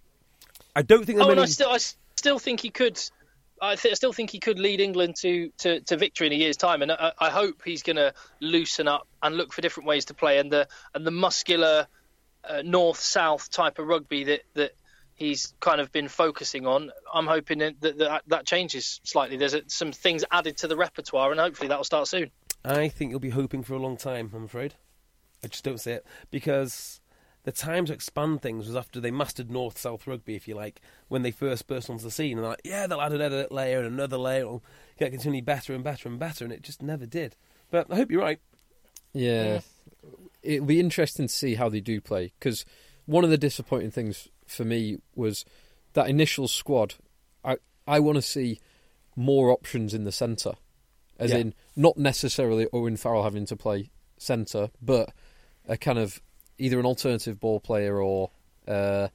I don't think. Oh, many... and I still, I still think he could. I, th- I still think he could lead England to, to, to victory in a year's time, and I, I hope he's going to loosen up and look for different ways to play, and the and the muscular uh, north-south type of rugby that, that he's kind of been focusing on. I'm hoping that that, that changes slightly. There's a, some things added to the repertoire, and hopefully that will start soon. I think you'll be hoping for a long time, I'm afraid. I just don't see it, because the time to expand things was after they mastered north-south rugby, if you like, when they first burst onto the scene. And they're like, yeah, they'll add another layer and another layer. It'll get continually better and better and better, and it just never did. But I hope you're right. Yeah. It'll be interesting to see how they do play, because one of the disappointing things for me was that initial squad. I, I want to see more options in the centre, as yeah. in not necessarily Owen Farrell having to play centre, but a kind of either an alternative ball player or uh,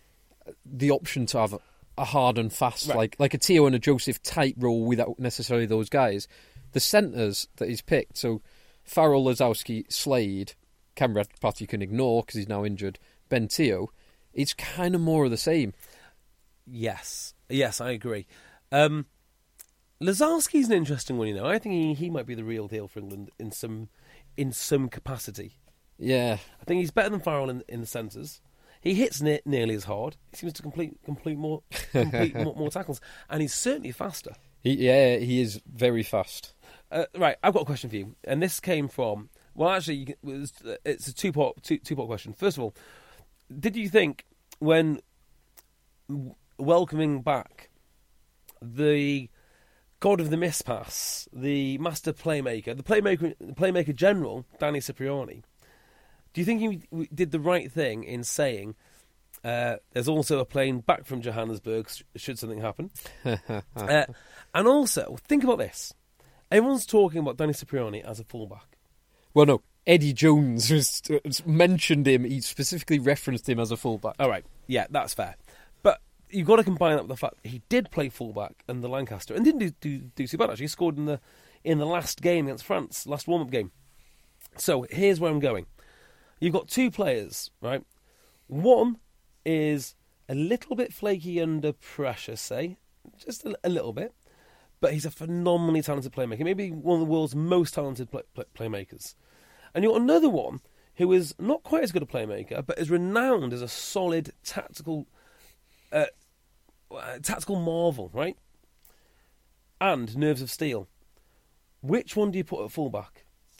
the option to have a hard and fast, right. like like a Teo and a Joseph type role without necessarily those guys. The centres that he's picked, so Farrell, Lazowski, Slade, Cam Redpath you can ignore because he's now injured, Ben Teo, it's kind of more of the same. Yes, yes, I agree. Um, Lazowski's an interesting one, you know. I think he, he might be the real deal for England in some in some capacity. Yeah, I think he's better than Farrell in, in the centres. He hits ne- nearly as hard. He seems to complete complete more complete more, more tackles, and he's certainly faster. He, yeah, he is very fast. Uh, right, I've got a question for you, and this came from well, actually, it's a two part two two part question. First of all, did you think when welcoming back the god of the miss pass, the master playmaker, the playmaker, the playmaker general, Danny Cipriani? Do you think he did the right thing in saying uh, there's also a plane back from Johannesburg should something happen? uh, and also, think about this. Everyone's talking about Danny Cipriani as a fullback. Well, no. Eddie Jones was, mentioned him. He specifically referenced him as a fullback. All right. Yeah, that's fair. But you've got to combine that with the fact that he did play fullback in the Lancaster and didn't do, do, do too bad, actually. He scored in the in the last game against France, last warm-up game. So here's where I'm going. You've got two players, right? One is a little bit flaky under pressure, say. Just a, a little bit. But he's a phenomenally talented playmaker. Maybe one of the world's most talented play, play, playmakers. And you've got another one who is not quite as good a playmaker, but is renowned as a solid tactical uh, tactical marvel, right? And nerves of steel. Which one do you put at fullback?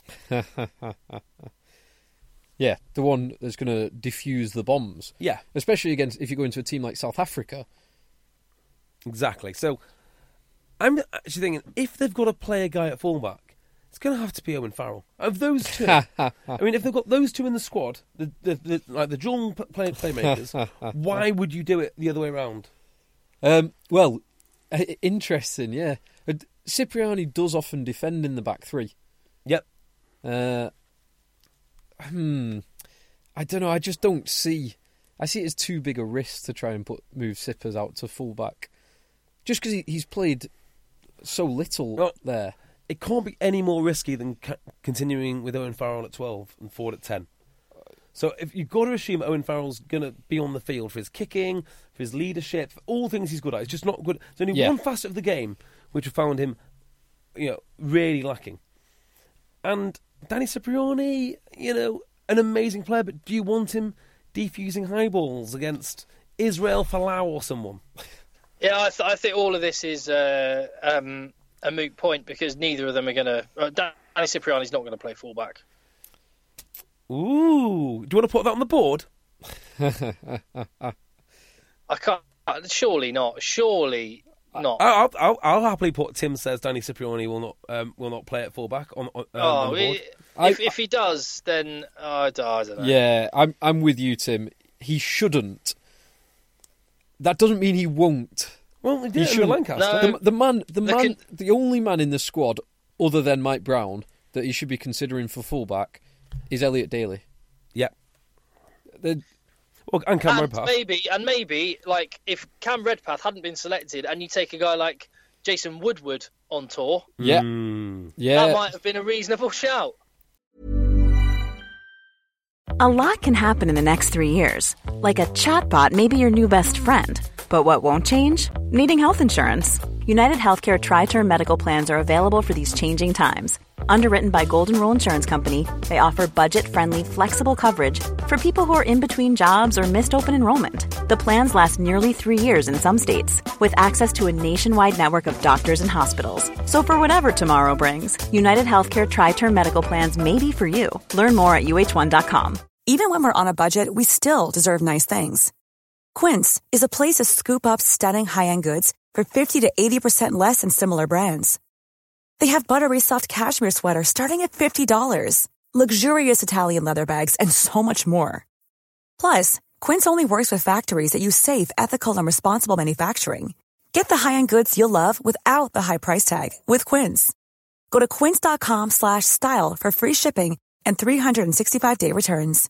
Yeah, the one that's going to defuse the bombs. Yeah. Especially against if you go into a team like South Africa. Exactly. So I'm actually thinking, if they've got to play a guy at fullback, it's going to have to be Owen Farrell. Of those two, I mean, if they've got those two in the squad, the the, the like the dual play, playmakers, why would you do it the other way around? Um, well, interesting, yeah. Cipriani does often defend in the back three. Yep. Uh, hmm. I don't know. I just don't see. I see it as too big a risk to try and put move Sippers out to fullback, just because he, he's played so little well, there. It can't be any more risky than ca- continuing with Owen Farrell at twelve and Ford at ten. So if you've got to assume Owen Farrell's going to be on the field for his kicking, for his leadership, for all things he's good at. It's just not good. There's only yeah. one facet of the game which have found him, you know, really lacking. And Danny Cipriani, you know, an amazing player, but do you want him defusing high balls against Israel Folau or someone? Yeah, I, th- I think all of this is uh, um, a moot point because neither of them are going to... Uh, Danny Cipriani's not going to play fullback. Ooh, do you want to put that on the board? I can't... Surely not. Surely not. I'll, I'll, I'll happily put Tim says Danny Cipriani will not um, will not play at fullback on, on, um, oh, on the board. It, I, if, if he does, then oh, I don't know. Yeah, I'm I'm with you, Tim. He shouldn't. That doesn't mean he won't. Well, he did he it in the Lancaster. No. The, the man, the They man, can- the only man in the squad other than Mike Brown that he should be considering for fullback is Elliot Daly. Yeah. The, Well, and Cam and Redpath. maybe, and maybe, like if Cam Redpath hadn't been selected, and you take a guy like Jason Woodward on tour, yeah, Mm. yeah. that might have been a reasonable shout. A lot can happen in the next three years. Like a chatbot may be your new best friend. But what won't change? Needing health insurance. United Healthcare Tri-Term Medical Plans are available for these changing times. Underwritten by Golden Rule Insurance Company, they offer budget-friendly, flexible coverage for people who are in between jobs or missed open enrollment. The plans last nearly three years in some states, with access to a nationwide network of doctors and hospitals. So for whatever tomorrow brings, United Healthcare Tri-Term Medical Plans may be for you. Learn more at U H one dot com. Even when we're on a budget, we still deserve nice things. Quince is a place to scoop up stunning high-end goods for fifty to eighty percent less than similar brands. They have buttery soft cashmere sweaters starting at fifty dollars, luxurious Italian leather bags, and so much more. Plus, Quince only works with factories that use safe, ethical, and responsible manufacturing. Get the high-end goods you'll love without the high price tag with Quince. Go to quince.com slash style for free shipping and three sixty-five day returns.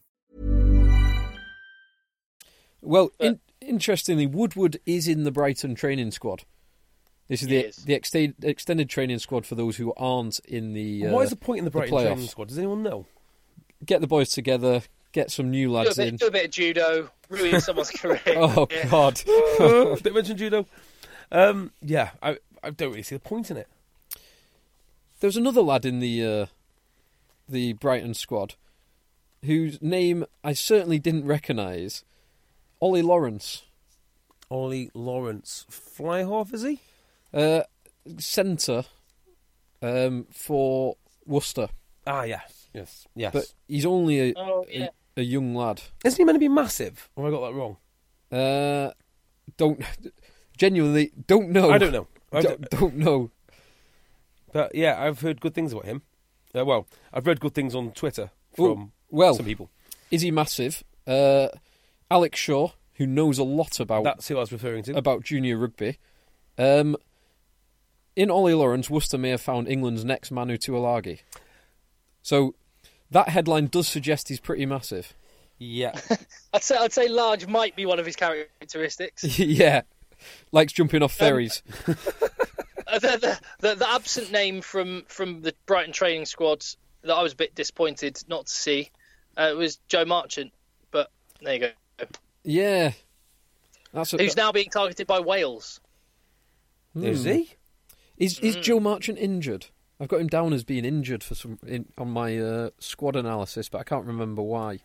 Well, in, interestingly, Woodward is in the Brighton training squad. This is He the is. the extended, extended training squad for those who aren't in the. Uh, What is the point in the Brighton playoffs. training squad? Does anyone know? Get the boys together, get some new Do a, lads bit, in. do a bit of judo, ruin someone's career. Oh Yeah. God! They mentioned judo. Um, yeah, I, I don't really see the point in it. There was another lad in the uh, the Brighton squad whose name I certainly didn't recognise. Ollie Lawrence, Ollie Lawrence. Fly half, is he? uh, centre um, for Worcester, Ah, yes. Yes. Yes. but he's only a, Oh, yeah. a, a young lad. Isn't he meant to be massive? Or have I got that wrong? Uh, don't genuinely don't know. I don't know. I don't, Don't, don't know. but yeah, I've heard good things about him. Uh, well, I've read good things on Twitter from Ooh, well, some people. Is he massive? Uh, Alex Shaw, who knows a lot about That's who I was referring to. about junior rugby. Um, in Ollie Lawrence, Worcester may have found England's next Manu Tuilagi. So that headline does suggest he's pretty massive. Yeah. I'd say I'd say large might be one of his characteristics. Yeah, likes jumping off ferries. Um, the, the, the, the absent name from, from the Brighton training squad that I was a bit disappointed not to see uh, was Joe Marchant. But there you go. Yeah, that's a, who's now being targeted by Wales. Is he? Is is Joe Marchant injured? I've got him down as being injured for some in, on my uh, squad analysis, but I can't remember why.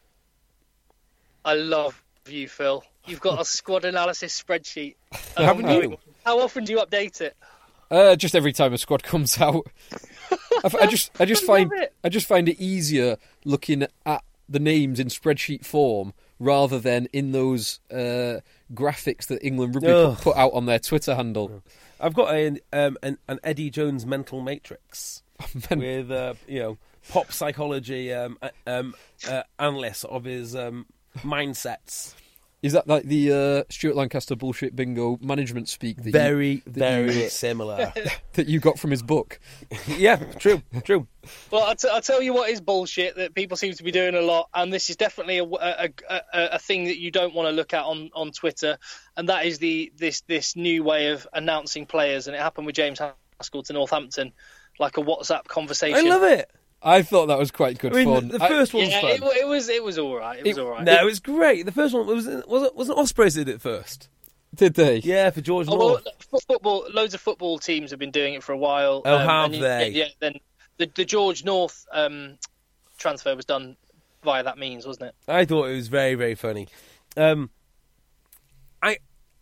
I love you, Phil. You've got a squad analysis spreadsheet. Haven't you? How often do you update it? Uh, just every time a squad comes out. I, I just I just I find love it. I just find it easier looking at the names in spreadsheet form rather than in those uh, graphics that England Rugby Ugh. put, put out on their Twitter handle. I've got a, um, an, an Eddie Jones mental matrix with uh, you know pop psychology um, uh, um, uh, analysts of his um, mindsets. Is that like the uh, Stuart Lancaster bullshit bingo management speak that Very, you, that very you, uh, similar. that you got from his book? Yeah, true, true. Well, I'll, t- I'll tell you what is bullshit that people seem to be doing a lot, and this is definitely a, a, a, a thing that you don't want to look at on, on Twitter, and that is the this this new way of announcing players, and it happened with James Haskell to Northampton, like a WhatsApp conversation. I love it. I thought that was quite good I mean, fun. the, the first I, one's Yeah, fun. it, it was it was all right. It was It- all right. No, it was great. The first one was wasn't wasn't Ospreys did it first. did they? Yeah, for George Oh, well, North. f- football, loads of football teams have been doing it for a while. Oh, have and you- they? Yeah, then the, the George North um, transfer was done via that means, wasn't it? I thought it was very, very funny. Um, I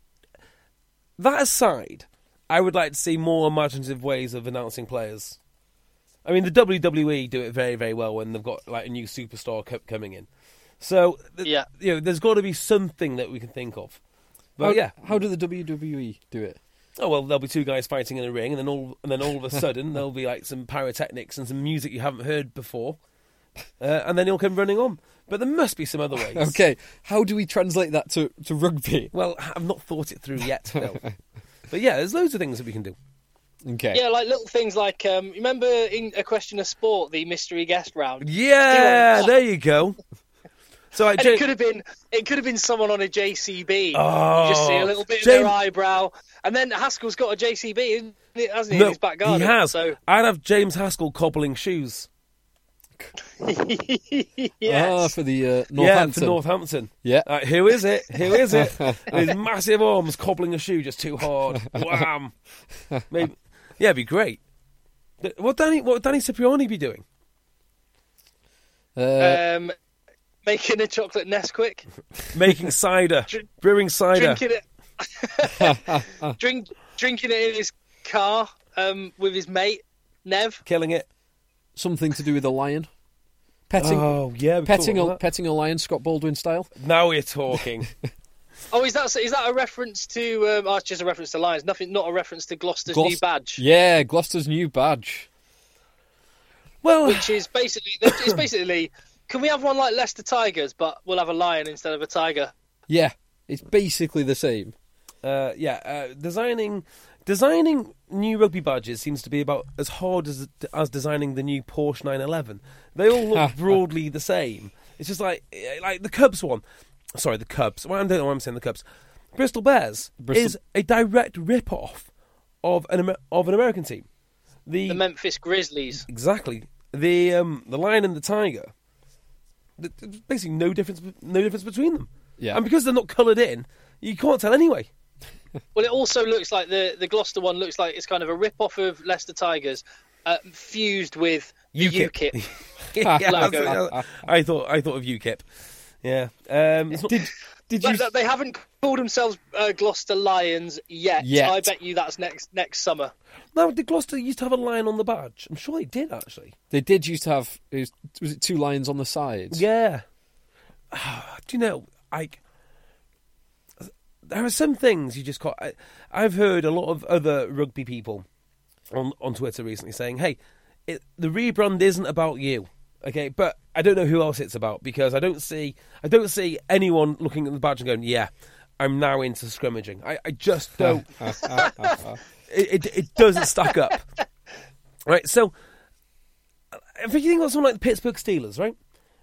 that aside, I would like to see more imaginative ways of announcing players. I mean, the W W E do it very, very well when they've got like a new superstar co- coming in. So, th- Yeah. you know, there's got to be something that we can think of. But How, yeah, how do the W W E do it? oh well, there'll be two guys fighting in a ring, and then all and then all of a sudden there'll be like some pyrotechnics and some music you haven't heard before, uh, and then he'll come running on. But there must be some other ways. Okay, how do we translate that to, to rugby? Well, I've not thought it through yet, Phil. But yeah, there's loads of things that we can do. Okay. Yeah, like little things like um, remember in A Question of Sport, the mystery guest round. Yeah, Do there you go. So I And it could have been it could have been someone on a J C B. Oh, you just see a little bit of James- their eyebrow, and then Haskell's got a J C B, isn't it, hasn't he, no, in his back garden? he has. So I'd have James Haskell cobbling shoes. yes. Ah, for the uh, Yeah, Northampton. for Northampton. Yeah. Uh, who is it? Who is it? With his massive arms cobbling a shoe just too hard. Wham! Maybe, yeah, it'd be great. But What Danny? What would Danny Cipriani be doing? Uh, um, making a chocolate Nesquik, Making cider, Dr- brewing cider. drinking it, drink, drinking it in his car um, with his mate Nev. Killing it. something to do with a lion. Petting, Oh yeah, we petting, thought a, of that. petting a lion, Scott Baldwin style. Now we're talking. Oh, is that is that a reference to? Um, oh, it's just a reference to Lions. Nothing, not a reference to Gloucester's Glouc- new badge, Yeah, Gloucester's new badge. Well, which is basically it's basically. Can we have one like Leicester Tigers, but we'll have a lion instead of a tiger? Yeah, it's basically the same. uh, yeah, uh, designing designing new rugby badges seems to be about as hard as as designing the new Porsche nine eleven. They all look broadly the same. It's just like like the Cubs one. Sorry, the Cubs. Well, I don't know why I'm saying the Cubs. Bristol Bears Bristol- is a direct rip-off of an Amer- of an American team. The, The Memphis Grizzlies. exactly the um, the lion and the tiger. th- There's basically no difference no difference between them. Yeah. And because they're not coloured in, you can't tell anyway. Well, it also looks like the the Gloucester one looks like it's kind of a rip-off of Leicester Tigers, uh, fused with the UKIP. UKIP. Yeah, Logo. that's- I thought I thought of UKIP. Yeah. Um, it's not- Did did But you? th- they haven't called themselves uh, Gloucester Lions yet. Yet. I bet you that's next next summer. no, did Gloucester used to have a lion on the badge? I'm sure they did actually. They did used to have. It was, was it two lions on the sides? Yeah. Do you know? Like, there are some things you just can't. I, I've heard a lot of other rugby people on on Twitter recently saying, "Hey, it, the rebrand isn't about you." Okay, but I don't know who else it's about because I don't see I don't see anyone looking at the badge and going, "Yeah, I'm now into scrimmaging." I, I just don't. it, it it doesn't stack up, right? So, if you think about someone like the Pittsburgh Steelers, right?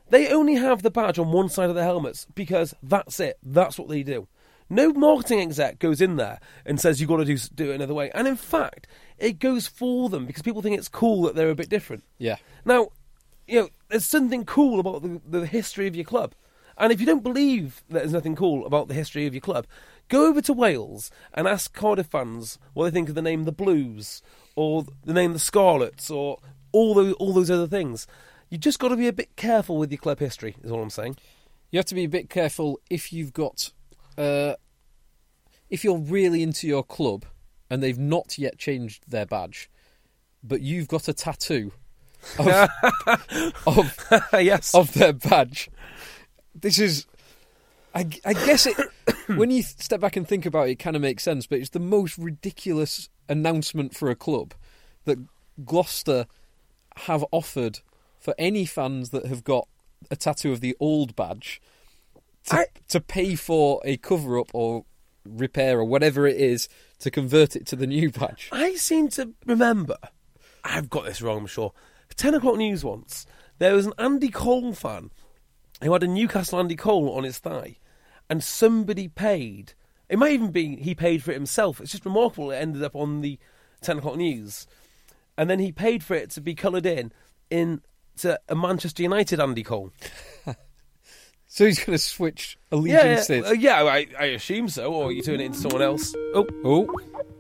They only have the badge on one side of their helmets because that's it. That's what they do. No marketing exec goes in there and says you've got to do, do it another way. And in fact, it goes for them because people think it's cool that they're a bit different. Yeah. Now, you know, there's something cool about the, the history of your club. And if you don't believe that there's nothing cool about the history of your club, go over to Wales and ask Cardiff fans what they think of the name the Blues or the name the Scarlets or all those, all those other things. You just got to be a bit careful with your club history, is all I'm saying. You have to be a bit careful if you've got... Uh, if you're really into your club and they've not yet changed their badge, but you've got a tattoo of of, yes. of their badge. This is, I, I guess it. When you step back and think about it, it kind of makes sense. But it's the most ridiculous announcement for a club that Gloucester have offered for any fans that have got a tattoo of the old badge to, I... to pay for a cover-up or repair or whatever it is to convert it to the new badge. I seem to remember, I've got this wrong, I'm sure, ten o'clock news once, there was an Andy Cole fan who had a Newcastle Andy Cole on his thigh, and somebody paid, it might even be he paid for it himself, it's just remarkable it ended up on the ten o'clock news, and then he paid for it to be coloured in into a Manchester United Andy Cole. So he's going to switch allegiances? Yeah, yeah, uh, yeah I, I assume so, or you turn it into someone else. Oh. Oh.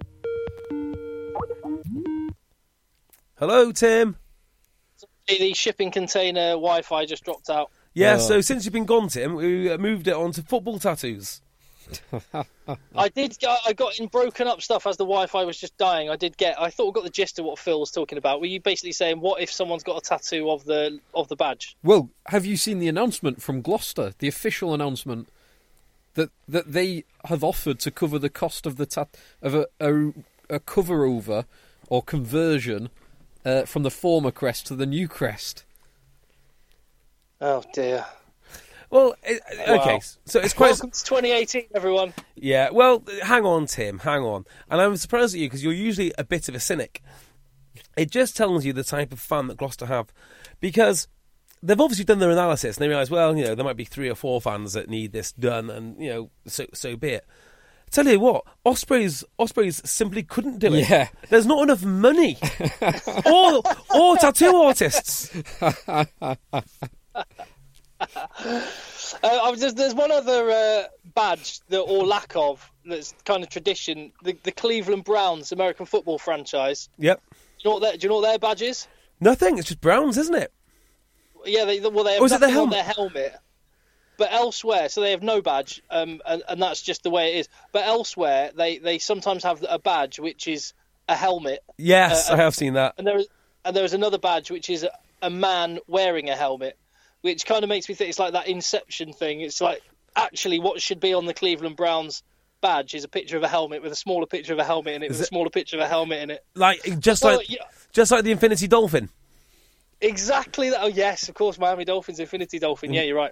Hello, Tim. The shipping container Wi-Fi just dropped out. Yeah, Oh. so since you've been gone, Tim, we uh, moved it on to football tattoos. I did. I got in broken up stuff as the Wi-Fi was just dying. I did get. I thought we got the gist of what Phil was talking about. Were you basically saying, what if someone's got a tattoo of the of the badge? Well, have you seen the announcement from Gloucester? The official announcement that that they have offered to cover the cost of the tat of a a, a cover over or conversion uh, from the former crest to the new crest. Oh dear. Well, it, okay, Wow. so it's quite... Welcome to twenty eighteen, everyone. Yeah, well, hang on, Tim, hang on. And I'm surprised at you because you're usually a bit of a cynic. It just tells you the type of fan that Gloucester have. Because they've obviously done their analysis and they realise, well, you know, there might be three or four fans that need this done and, you know, so so be it. Tell you what, Ospreys Ospreys simply couldn't do it. Yeah. There's not enough money. or, or tattoo artists. Uh, there's, there's one other uh, badge that, or lack of, that's kind of tradition. The, the Cleveland Browns, American football franchise. Yep. Do you know what their, do you know what their badge is? Nothing, it's just Browns, isn't it? Yeah, they, well, they have Or is it nothing their on their helmet. But elsewhere, so they have no badge, um, and, and that's just the way it is. But elsewhere, they, they sometimes have a badge which is a helmet. Yes, Uh, I have seen that. And there is, and there is another badge which is a, a man wearing a helmet, which kind of makes me think it's like that Inception thing. It's like, actually, what should be on the Cleveland Browns badge is a picture of a helmet with a smaller picture of a helmet in it, Is with it- a smaller picture of a helmet in it. Like, just Well, like, yeah. just like the Infinity Dolphin. Exactly that. Oh, yes, of course, Miami Dolphins, Infinity Dolphin. Yeah, you're right.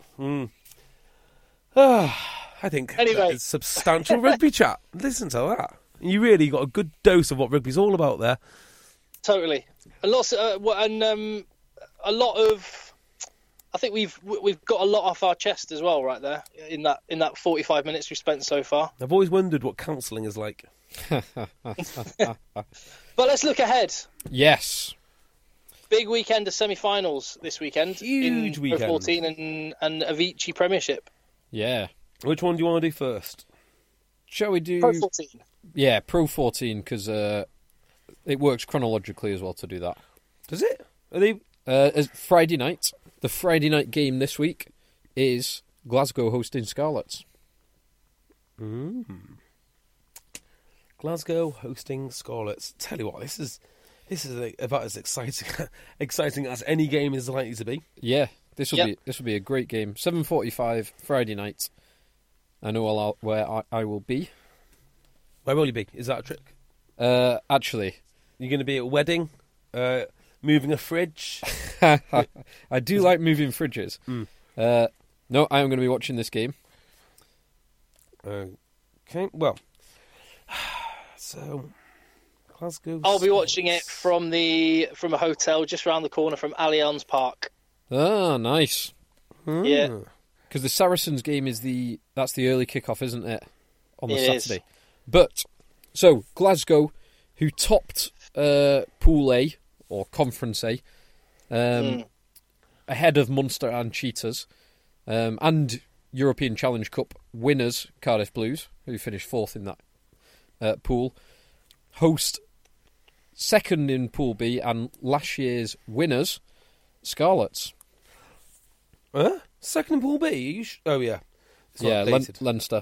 I think Anyway. that is substantial rugby chat. Listen to that. You really got a good dose of what rugby's all about there. Totally. And lots, uh, w- and um, a lot of. I think we've we've got a lot off our chest as well, right there in that in that forty-five minutes we've spent so far. I've always wondered what counselling is like. But let's look ahead. Yes. Big weekend of semi-finals this weekend. Huge in weekend. Pro fourteen and, and Avicii Premiership. Yeah. Which one do you want to do first? Shall we do... Pro fourteen. Yeah, Pro fourteen, because uh, it works chronologically as well to do that. Does it? Are they... Uh, as Friday night, the Friday night game this week is Glasgow hosting Scarlets. Glasgow hosting Scarlets. Tell you what, this is this is about as exciting exciting as any game is likely to be. Yeah, this will Yep. be this will be a great game. seven forty-five Friday night. I know I'll, where I, I will be. Where will you be? Is that a trick? Uh, actually, You're going to be at a wedding, uh, moving a fridge. I do like moving fridges. Uh, no, I am going to be watching this game. Okay, well, so Glasgow. I'll be watching it from the from a hotel just around the corner from Allianz Park. Ah, nice. Yeah. Because the Saracens game is the that's the early kickoff, isn't it? On the It Saturday. is. But so Glasgow, who topped uh, Pool A or Conference A, um, Mm. ahead of Munster and Cheetahs, um, and European Challenge Cup winners Cardiff Blues, who finished fourth in that uh, pool, host second in Pool B and last year's winners Scarlets. Huh? Second in Pool B? You sh- oh, yeah. It's not Yeah, Len- updated. Leinster.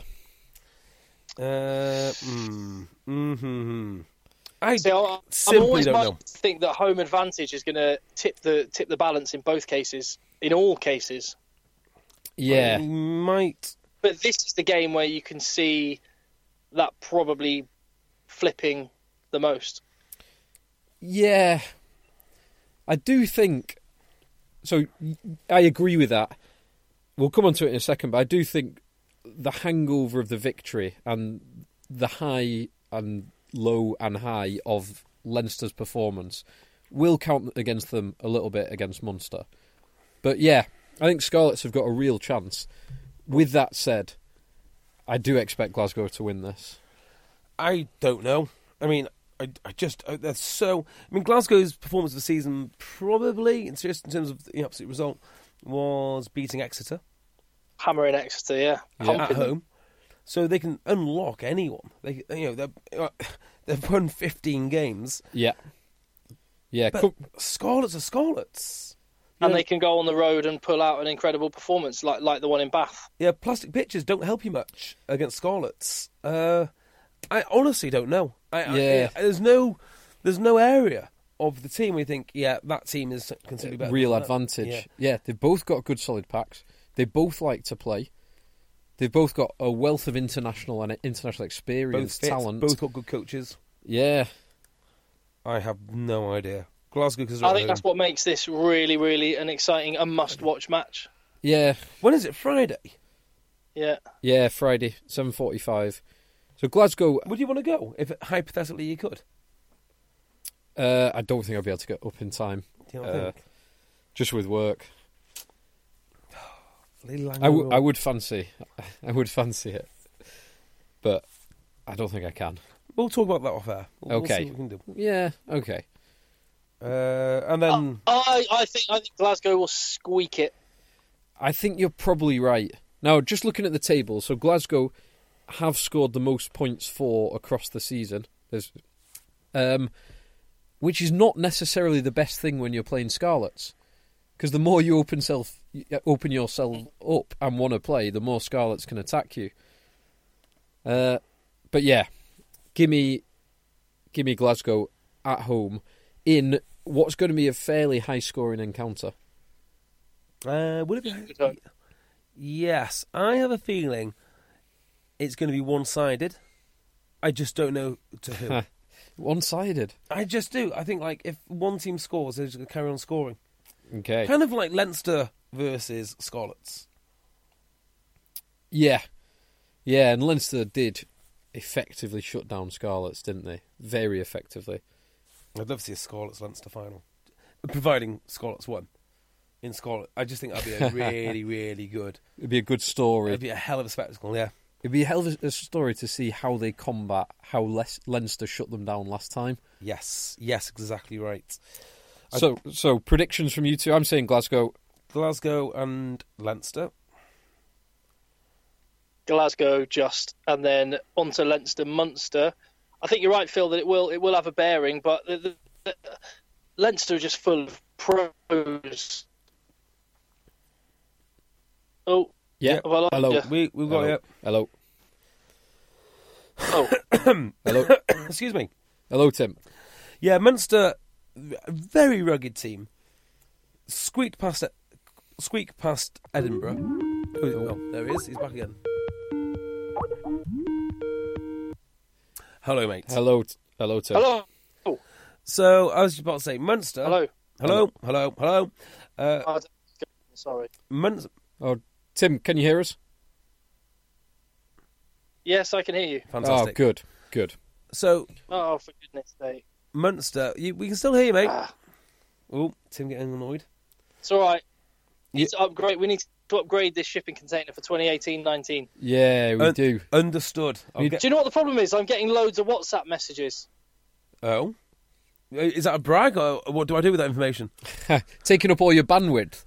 Uh, mm, mm-hmm. I See, I, I'm simply always don't might know. think that home advantage is going to tip the tip the balance in both cases, in all cases. Yeah. I might. But this is the game where you can see that probably flipping the most. Yeah, I do think. So I agree with that. We'll come on to it in a second, but I do think the hangover of the victory and the high and low and high of Leinster's performance will count against them a little bit against Munster. But yeah, I think Scarlets have got a real chance. With that said, I do expect Glasgow to win this. I don't know. I mean, I, I just I, that's so. I mean, Glasgow's performance of the season probably, in just in terms of the absolute result, was beating Exeter Hammering Exeter, yeah. Yeah. at Humping them. home, so they can unlock anyone. They, you know, they've they've won fifteen games, Yeah. Yeah. but co- Scarlets are Scarlets. And Yeah. they can go on the road and pull out an incredible performance like like the one in Bath. Yeah, plastic pitches don't help you much against Scarlets. Uh, I honestly don't know. I, Yeah. I, there's no, there's no area of the team where you think, yeah, that team is considerably better. real than that. advantage. Yeah. Yeah. they've both got good solid packs. They both like to play. They've both got a wealth of international and international Both experience, fit, talent. both got good coaches. Yeah, I have no idea. Glasgow, because I think that's what makes this really, really an exciting, a must-watch match. yeah, When is it? Friday? Yeah. yeah. Friday, seven forty-five. So Glasgow. Would you want to go if hypothetically you could? Uh, I don't think I'll be able to get up in time. Do you not Uh, think? Just with work. Little I, w- angle. I would fancy. I would fancy it, but I don't think I can. We'll talk about that off air. We'll, Okay. We'll see what we can do. Yeah. Okay. Uh, and then I, I think I think Glasgow will squeak it. I think you're probably right. Now, just looking at the table, so Glasgow have scored the most points for across the season. There's, um, which is not necessarily the best thing when you're playing Scarlets, because the more you open self, open yourself up and want to play, the more Scarlets can attack you. Uh, but yeah, give me, give me Glasgow at home in what's going to be a fairly high-scoring encounter. uh, will it be? Yes, I have a feeling it's going to be one-sided. I just don't know to who. One-sided. I just do. I think like if one team scores, they're just going to carry on scoring. Okay. Kind of like Leinster versus Scarlets. Yeah. Yeah, and Leinster did effectively shut down Scarlets, didn't they? Very effectively. I'd love to see a Scarlets Leinster final, providing Scarlets won. In Scarlet, I just think that'd be a really, really good. It'd be a good story. It'd be a hell of a spectacle. Yeah. It'd be a hell of a story to see how they combat how Les- Leinster shut them down last time. Yes. Yes. Exactly right. I- So, so predictions from you two. I'm saying Glasgow. Glasgow and Leinster. Glasgow just, and then onto Leinster, Munster. I think you're right, Phil, that it will it will have a bearing, but the, the, the, Leinster are just full of pros. Oh, Yeah. have I lost Hello. you? We we've got Hello. it. Hello. Oh, Hello. Excuse me. Hello, Tim. Yeah, Munster, a very rugged team. Squeaked past, squeaked past Edinburgh. Oh, oh, there he is. He's back again. Hello, mate. Hello. T- Hello, Tim. hello, So I was just about to say Munster. hello. hello, hello, hello. Uh, Oh, sorry. Munster. Oh, Tim, can you hear us? Yes, I can hear you. Fantastic. Oh, good. Good. So Oh, for goodness sake. Munster, you, we can still hear you, mate. Ah, Oh, Tim getting annoyed. it's all right. need to upgrade. We need to upgrade this shipping container for twenty eighteen nineteen. Yeah, we Un- do. Understood. We- Get... Do you know what the problem is? I'm getting loads of WhatsApp messages. Oh, is that a brag, or what do I do with that information? Taking up all your bandwidth.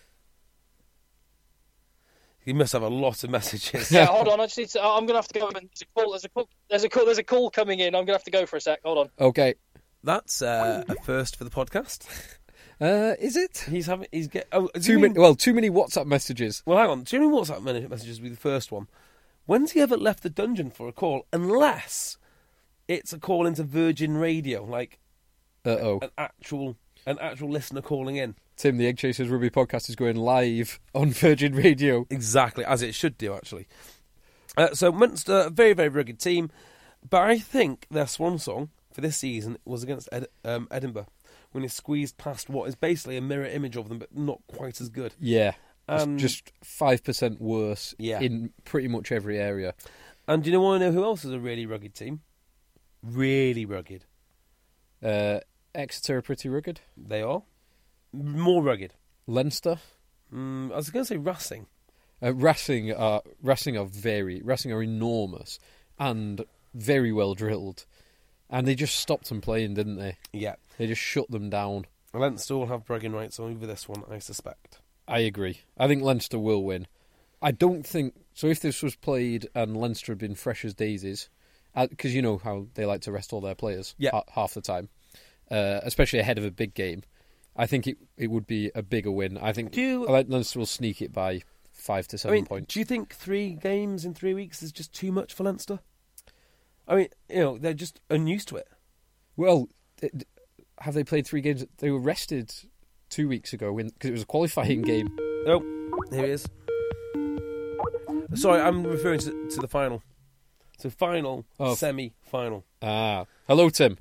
You must have a lot of messages. Yeah, hold on. I just need to. I'm gonna have to go. And there's a call. There's a call. There's a call. There's a call coming in. I'm gonna have to go for a sec. Hold on. Okay. That's uh, a first for the podcast. Uh, is it? He's having. He's get. Oh, do Too you many. mean- Well, too many WhatsApp messages. Well, hang on. Do you know WhatsApp men- messages will be the first one? When's he ever left the dungeon for a call? Unless it's a call into Virgin Radio, like Uh oh. an actual an actual listener calling in. Tim, the Egg Chasers Rugby podcast is going live on Virgin Radio. Exactly, as it should do, actually. Uh, so Munster, a very, very rugged team. But I think their swan song for this season was against Ed- um, Edinburgh, when they squeezed past what is basically a mirror image of them, but not quite as good. Yeah. Um, It's just five percent worse Yeah. in pretty much every area. And do you know want to know who else is a really rugged team? Really rugged. Uh, Exeter are pretty rugged. They are. More rugged. Leinster. Mm, I was going to say Racing. Uh, Racing are Racing are very Racing are enormous and very well drilled, and they just stopped them playing, didn't they? Yeah. They just shut them down. Leinster will have bragging rights over this one, I suspect. I agree. I think Leinster will win. I don't think so. If this was played and Leinster had been fresh as daisies, because you know how they like to rest all their players Yeah. ha- half the time, uh, especially ahead of a big game, I think it it would be a bigger win. I think Do you- I think Leinster will sneak it by five to I seven mean, points. do you think three games in three weeks is just too much for Leinster? I mean, you know, they're just unused to it. Well, it, have they played three games? They were rested two weeks ago because it was a qualifying game. Oh, here it is. Sorry, I'm referring to, to the final. So final, Oh. semi-final. Ah, hello, Tim.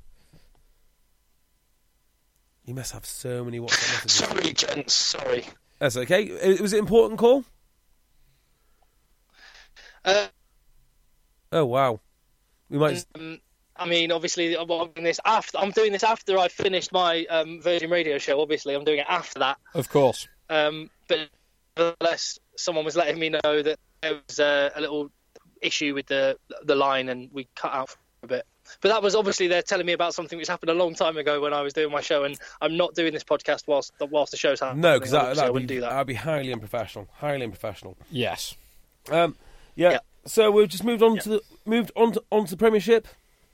You must have so many WhatsApp messages. Sorry, gents. Sorry. That's okay. Uh, Was it an important call? Uh, Oh, wow. We might... um, I mean, obviously, I'm doing this after. I'm doing this after I finished my um, Virgin Radio show. Obviously, I'm doing it after that. Of course. Um, but nevertheless, someone was letting me know that there was uh, a little issue with the the line, and we cut out for a bit. But that was obviously they're telling me about something which happened a long time ago when I was doing my show, and I'm not doing this podcast whilst whilst the show's happening. No, because that, Obviously, I that'd, wouldn't be, do that. that'd be highly unprofessional. Highly unprofessional. Yes. Um, yeah. Yeah. So we've just moved on Yeah. to the moved on to, on to the Premiership.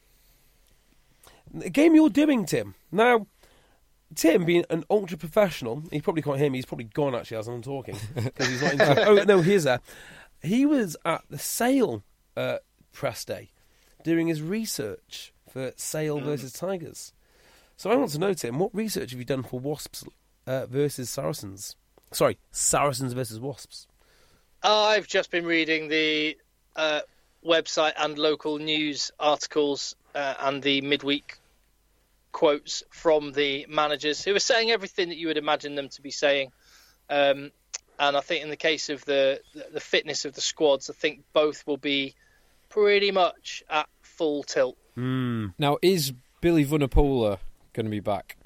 The game you're doing, Tim. Now, Tim, being an ultra professional, he probably can't hear me. He's probably gone actually as I'm talking because he's not. Into, oh no, he's there. He was at the Sale uh, press day doing his research for Sale versus Tigers. So I want to know, Tim, what research have you done for Wasps uh, versus Saracens? Sorry, Saracens versus Wasps. I've just been reading the uh, website and local news articles uh, and the midweek quotes from the managers who are saying everything that you would imagine them to be saying. Um, and I think in the case of the, the fitness of the squads, I think both will be pretty much at full tilt. Hmm. Now, is Billy Vunipola going to be back?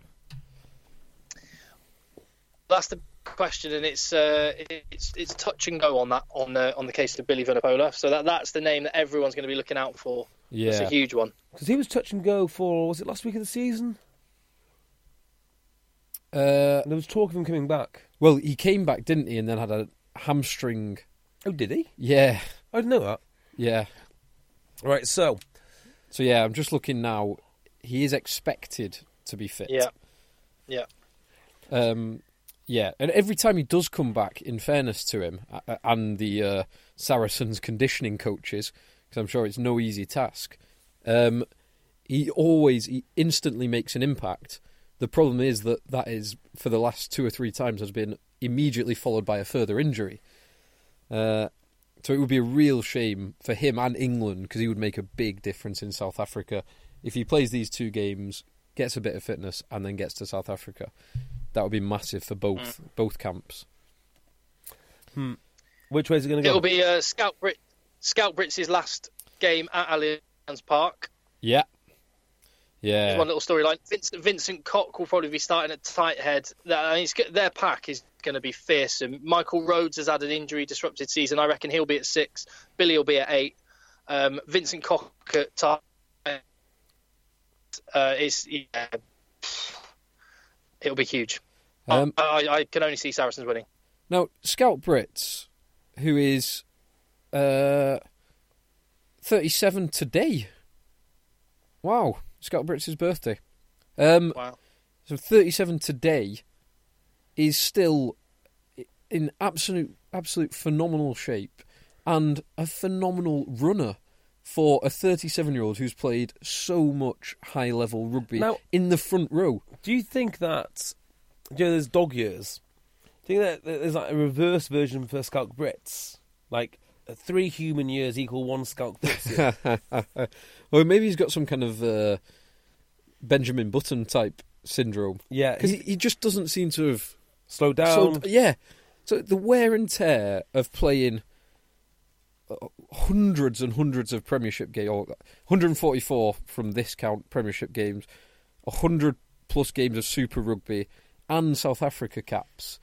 That's the question, and it's uh, it's it's touch and go on that on the on the case of Billy Vunipola. So that that's the name that everyone's going to be looking out for. It's Yeah. a huge one. Because he was touch and go for, was it last week of the season? Uh, There was talk of him coming back. well, he came back, didn't he, and then had a hamstring. Oh, did he? Yeah. I didn't know that. Yeah. Right, so So, yeah, I'm just looking now. He is expected to be fit. Yeah, yeah. Um, yeah, and every time he does come back, in fairness to him, uh, and the uh, Saracens conditioning coaches, because I'm sure it's no easy task, um, he always, he instantly makes an impact. The problem is that that is, for the last two or three times, has been immediately followed by a further injury. Uh, so it would be a real shame for him and England, because he would make a big difference in South Africa. If he plays these two games, gets a bit of fitness, and then gets to South Africa, that would be massive for both mm. both camps. Hmm. Which way is it going to go? It'll be uh, Scout Brit Scout Brits' last game at Allianz Park. Yeah. Yeah. One little storyline. Vincent, Vincent Koch will probably be starting at tight head. I mean, it's, their pack is going to be fearsome. Michael Rhodes has had an injury-disrupted season. I reckon he'll be at six. Billy will be at eight. Um, Vincent Koch at tight uh, is yeah, it'll be huge. Um, I, I can only see Saracens winning. Now, Scout Brits, who is uh, thirty-seven today. Wow, Scout Brits' birthday. Um, wow. So thirty-seven today is still in absolute, absolute phenomenal shape and a phenomenal runner for a thirty-seven-year-old who's played so much high-level rugby now, in the front row. Do you think that, you know, there's dog years? Do you think that there's like a reverse version for Scout Brits? Like, three human years equal one Scout Brits year? Well, maybe he's got some kind of uh, Benjamin Button type syndrome. Yeah. Because he, he just doesn't seem to have slowed down. Slowed, yeah. So the wear and tear of playing hundreds and hundreds of Premiership games, or one hundred forty-four from this count Premiership games, one hundred plus games of Super Rugby, and South Africa caps,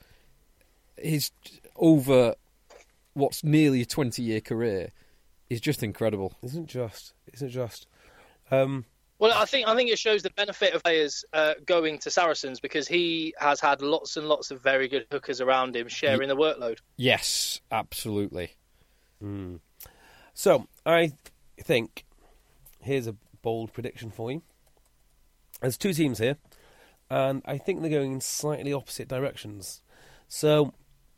is over what's nearly a twenty-year career is just incredible. Isn't just? Isn't just? Um, well, I think I think it shows the benefit of players uh, going to Saracens because he has had lots and lots of very good hookers around him sharing the workload. Yes, absolutely. Mm. So, I think, here's a bold prediction for you. There's two teams here, and I think they're going in slightly opposite directions. So,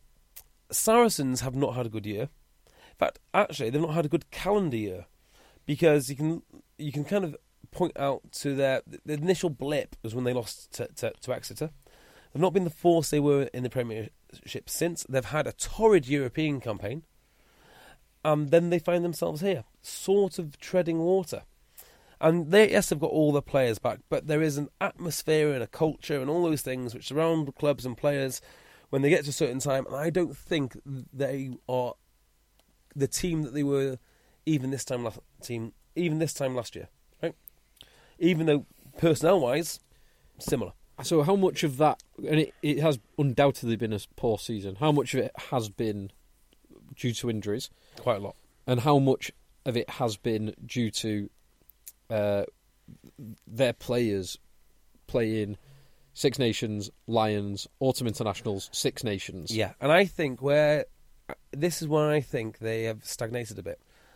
Saracens have not had a good year. In fact, actually, they've not had a good calendar year, because you can you can kind of point out to their the initial blip was when they lost to, to, to Exeter. They've not been the force they were in the Premiership since. They've had a torrid European campaign. And um, then they find themselves here, sort of treading water. And they, yes, they've got all the players back, but there is an atmosphere and a culture and all those things which surround clubs and players when they get to a certain time. And I don't think they are the team that they were even this time last team, even this time last year, right? Even though personnel-wise, similar. So how much of that, and it, it has undoubtedly been a poor season, how much of it has been due to injuries? Quite a lot. And how much of it has been due to uh, their players playing Six Nations, Lions, Autumn Internationals, Six Nations? Yeah, and I think where this is where I think they have stagnated a bit.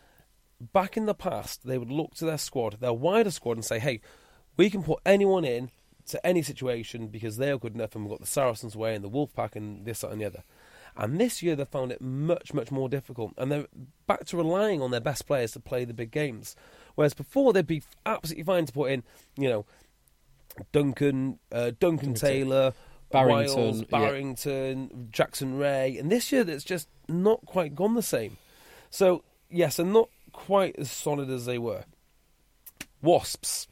Back in the past, they would look to their squad, their wider squad, and say, hey, we can put anyone in to any situation because they are good enough, and we've got the Saracens way and the Wolfpack and this, that and the other. And this year they've found it much, much more difficult. And they're back to relying on their best players to play the big games. Whereas before they'd be absolutely fine to put in, you know, Duncan, uh, Duncan Taylor, Barrington, Wiles, Barrington, yeah. Jackson Ray. And this year it's just not quite gone the same. So, yes, they're not quite as solid as they were. Wasps.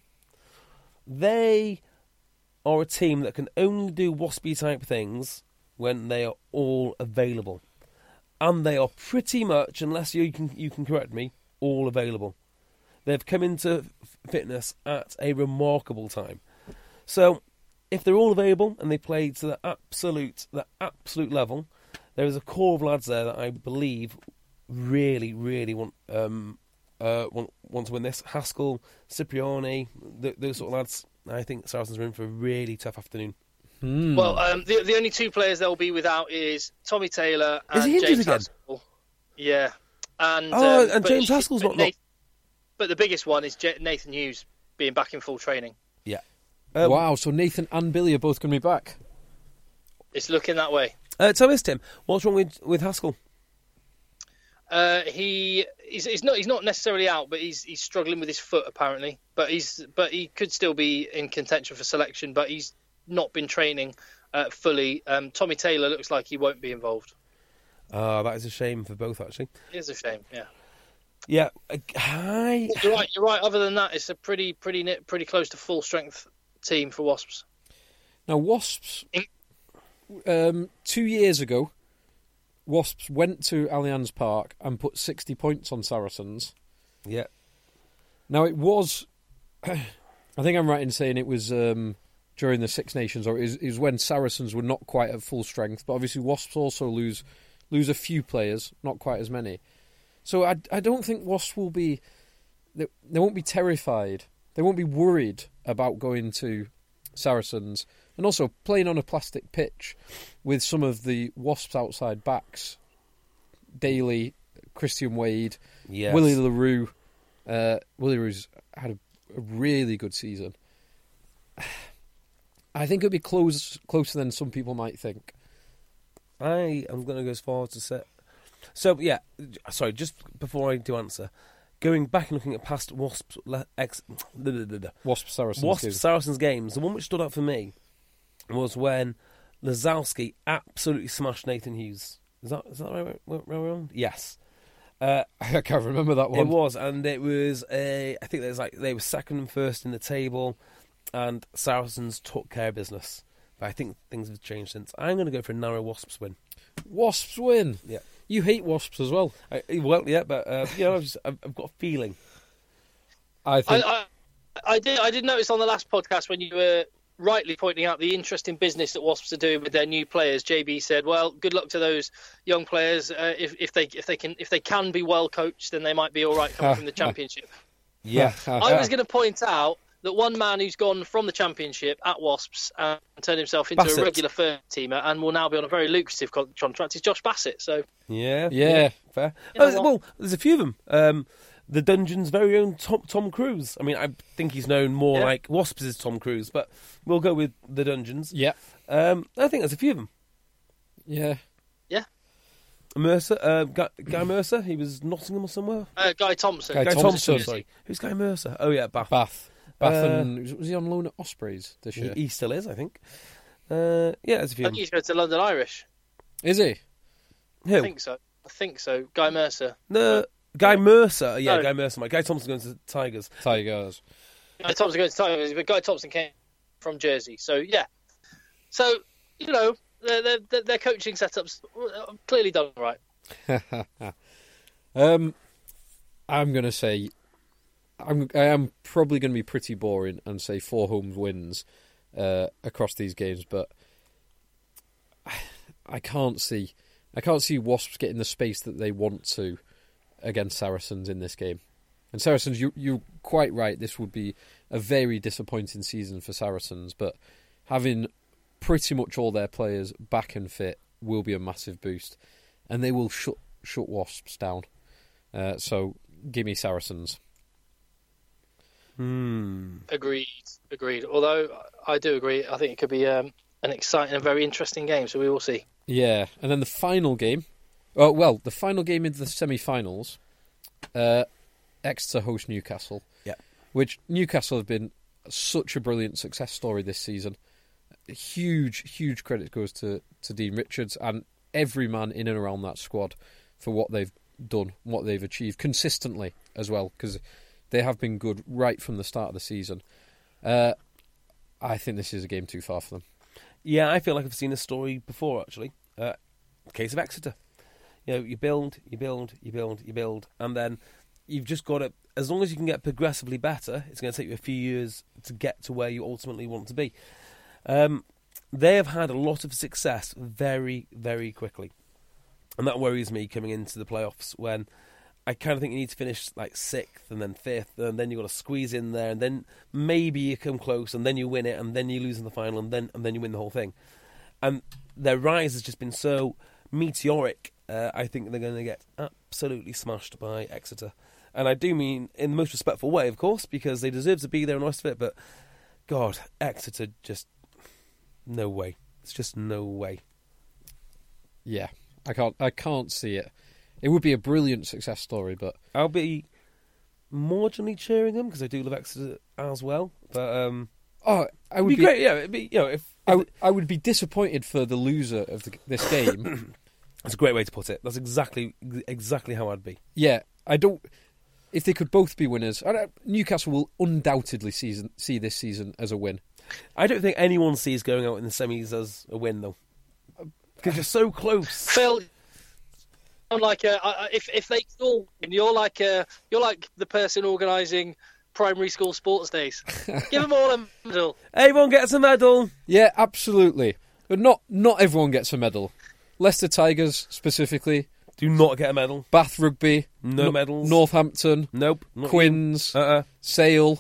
They are a team that can only do Waspy type things when they are all available. And they are pretty much, unless you can you can correct me, all available. They've come into fitness at a remarkable time. So, if they're all available and they play to the absolute the absolute level, there is a core of lads there that I believe really, really want um uh want, want to win this. Haskell, Cipriani, th- those sort of lads. I think Saracens are in for a really tough afternoon. Hmm. Well, um, the the only two players they'll be without is Tommy Taylor and is he injured James again? Haskell. Yeah, and oh, um, and but, James Haskell's but not, Nathan, not. But the biggest one is J- Nathan Hughes being back in full training. Yeah. Um, wow. So Nathan and Billy are both going to be back. It's looking that way. Uh, tell us, Tim, what's wrong with with Haskell? Uh, he he's, he's not he's not necessarily out, but he's he's struggling with his foot apparently. But he's but he could still be in contention for selection. But he's not been training uh, fully. Um, Tommy Taylor looks like he won't be involved. Ah, uh, that is a shame for both, actually. It is a shame. Yeah. Yeah. Uh, hi. You're right. You're right. Other than that, it's a pretty pretty pretty close to full strength team for Wasps. Now Wasps, um, two years ago, Wasps went to Allianz Park and put sixty points on Saracens. Yeah. Now it was I think I'm right in saying it was um, during the Six Nations, or it was, it was when Saracens were not quite at full strength. But obviously, Wasps also lose lose a few players, not quite as many. So I, I don't think Wasps will be. They, they won't be terrified. They won't be worried about going to Saracens, and also playing on a plastic pitch with some of the Wasps outside backs, Daly, Christian Wade, Yes. Willie LaRue. Uh, Willie LaRue's had a, a really good season. I think it'll be close, closer than some people might think. I am going to go as far as to say. So yeah, sorry. Just before I do answer, going back and looking at past Wasps le- ex, blah, blah, blah, blah. Wasp Saracens. Wasps games. Saracens games. The one which stood out for me was when Lazowski absolutely smashed Nathan Hughes. Is that is that right? right, right around? Yes. Uh, I can't remember that one. It was, and it was a. I think there's like they were second and first in the table, and Saracens took care of business. But I think things have changed since. I'm going to go for a narrow Wasps win. Wasps win. Yeah. You hate Wasps as well. I, well, yeah, but uh, you know, I've, just, I've, I've got a feeling. I I, think. I, I did. I did notice on the last podcast when you were rightly pointing out the interesting business that Wasps are doing with their new players. J B said, "Well, good luck to those young players. Uh, if, if they if they can if they can be well coached, then they might be all right coming from the Championship." Yeah, I was going to point out that one man who's gone from the Championship at Wasps and turned himself into Bassett. a regular first teamer and will now be on a very lucrative contract is Josh Bassett. So yeah, Yeah. fair. You know Oh, what? well, there's a few of them. Um, the Dungeon's very own Tom, Tom Cruise. I mean, I think he's known more Yeah. like Wasps is Tom Cruise, but we'll go with the Dungeons. Yeah. Um, I think there's a few of them. Yeah. Mercer, uh, Guy, Guy Mercer. He was Nottingham or somewhere. uh, Guy Thompson. Guy Guy Thompson. Thompson. Sorry, who's Guy Mercer? Oh yeah, Bath. Bath. Bath Uh, and was he on loan at Ospreys this He, year? he still is, I think. Uh, yeah, there's a few. I Of think them. he's going to London Irish. Is he? Who? I think so. I think so. Guy Mercer. No, Guy Mercer. Yeah, No. Guy Mercer. My Guy Thompson going to Tigers. Tigers. Guy Thompson going to Tigers, but Guy Thompson came from Jersey. So yeah. So you know their their, their coaching setups clearly done right. um, I'm going to say, I'm I am probably going to be pretty boring and say four home wins uh, across these games, but I can't see, I can't see Wasps getting the space that they want to against Saracens in this game. And Saracens, you you're quite right. This would be a very disappointing season for Saracens, but having pretty much all their players back and fit will be a massive boost. And they will shut shut Wasps down. Uh, so, give me Saracens. Hmm. Agreed. Agreed. Although I do agree, I think it could be um, an exciting and very interesting game. So we will see. Yeah, and then the final game. Oh well, the final game in the semi-finals. Uh, Exeter host Newcastle. Yeah. Which Newcastle have been such a brilliant success story this season. Huge, huge credit goes to, to Dean Richards and every man in and around that squad for what they've done, what they've achieved consistently as well, because they have been good right from the start of the season. Uh, I think this is a game too far for them. Yeah, I feel like I've seen this story before, actually. Uh, case of Exeter. You know, you build, you build, you build, you build, and then you've just got to, as long as you can get progressively better, it's going to take you a few years to get to where you ultimately want to be. Um, they have had a lot of success very, very quickly. And that worries me coming into the playoffs when I kind of think you need to finish like sixth and then fifth, and then you've got to squeeze in there, and then maybe you come close, and then you win it, and then you lose in the final, and then and then you win the whole thing. And their rise has just been so meteoric. Uh, I think they're going to get absolutely smashed by Exeter. And I do mean in the most respectful way, of course, because they deserve to be there and the rest of it, but God, Exeter just... no way. It's just no way. Yeah, I can't. I can't see it. It would be a brilliant success story, but I'll be marginally cheering them because I do love Exeter as well. But um, oh, I it'd would be, be. great. Yeah, it'd be, you know, if, if I, w- I would be disappointed for the loser of the, this game. that's a great way to put it. That's exactly exactly how I'd be. Yeah, I don't. If they could both be winners, I don't, Newcastle will undoubtedly season, see this season as a win. I don't think anyone sees going out in the semis as a win though, because you're so close. Phil, I'm like a, I- if if they all win, you're like a, you're like the person organising primary school sports days. Give them all a medal. Everyone gets a medal. Yeah, absolutely. But not not everyone gets a medal. Leicester Tigers, specifically. Do not get a medal. Bath Rugby. No medals. Northampton. Nope. Not Quins. Uh-uh. Sale.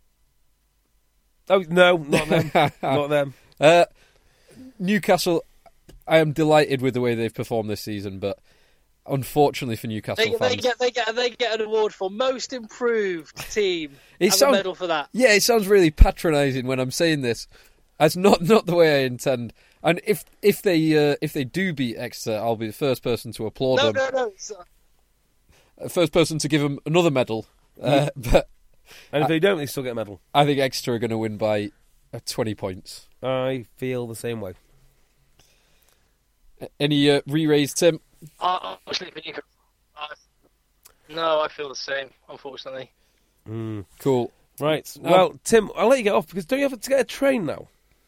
Oh, no, not them. Not them. Uh, Newcastle, I am delighted with the way they've performed this season, but unfortunately for Newcastle They, fans... they, get, they, get, they get an award for most improved team. It Have sound- a medal for that. Yeah, it sounds really patronising when I'm saying this. That's not, not the way I intend. And if if they uh, if they do beat Exeter, I'll be the first person to applaud No, them. no, no. It's, uh, First person to give them another medal. Uh, but And if they don't, they still get a medal. I think Exeter are going to win by uh, twenty points. I feel the same way. Any uh, re-raise, Tim? I, honestly, for Newcastle, I, no, I feel the same, unfortunately. Mm. Cool. Right. Um, Well, Tim, I'll let you get off because don't you have to get a train now?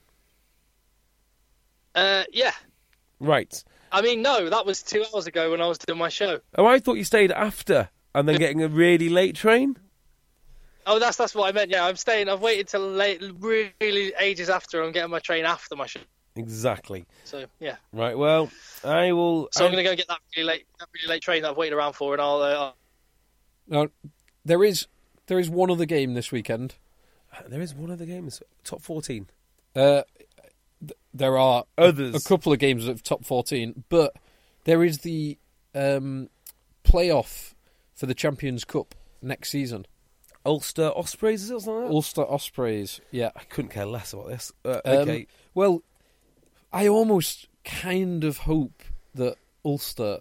Uh, yeah. Right. I mean, no, that was two hours ago when I was doing my show. Oh, I thought you stayed after and then getting a really late train. Oh, that's that's what I meant. Yeah, I'm staying. I've waited till late, really ages after. I'm getting my train after my show. Exactly. So yeah. Right. Well, I will. So I... I'm going to go get that really late, that really late train that I've waited around for, and I'll. Uh, I'll... Now, there is there is one other game this weekend. There is one other game. It's top fourteen. Uh, th- there are Others. a, a couple of games of top fourteen, but there is the um, playoff for the Champions Cup next season. Ulster Ospreys, is it or something like that? Ulster Ospreys, yeah. I couldn't care less about this. Uh, Um, okay. Well, I almost kind of hope that Ulster,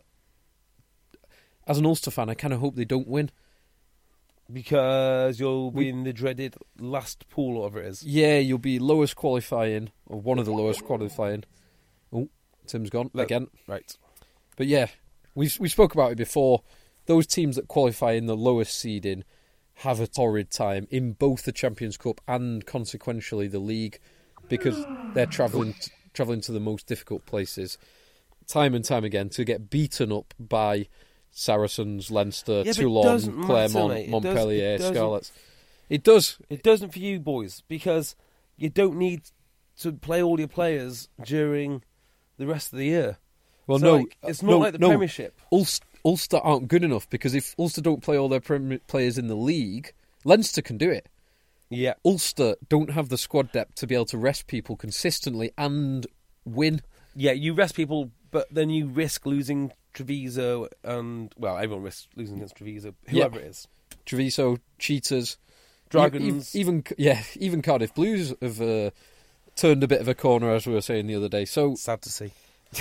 as an Ulster fan, I kind of hope they don't win. Because you'll be we- in the dreaded last pool, or whatever it is. Yeah, you'll be lowest qualifying, or one of the lowest qualifying. Oh, Tim's gone No. again. Right. But yeah, we we spoke about it before. Those teams that qualify in the lowest seeding have a torrid time in both the Champions Cup and consequentially the league, because they're travelling travelling to the most difficult places time and time again to get beaten up by Saracens, Leinster, Yeah, but it Toulon, doesn't matter, Claremont, mate. It Montpellier, does- it doesn't- Scarlets. It does. It doesn't for you boys, because you don't need to play all your players during the rest of the year. Well, So, no, like, it's not no, like the no. Premiership. Ulster, Ulster aren't good enough, because if Ulster don't play all their prem- players in the league, Leinster can do it. Yeah. Ulster don't have the squad depth to be able to rest people consistently and win. Yeah, you rest people, but then you risk losing Treviso and, well, everyone risks losing against Treviso, whoever Yeah. it is. Treviso, Cheetahs, Dragons. e- e- even yeah, even Cardiff Blues have uh, turned a bit of a corner, as we were saying the other day. So Sad to see.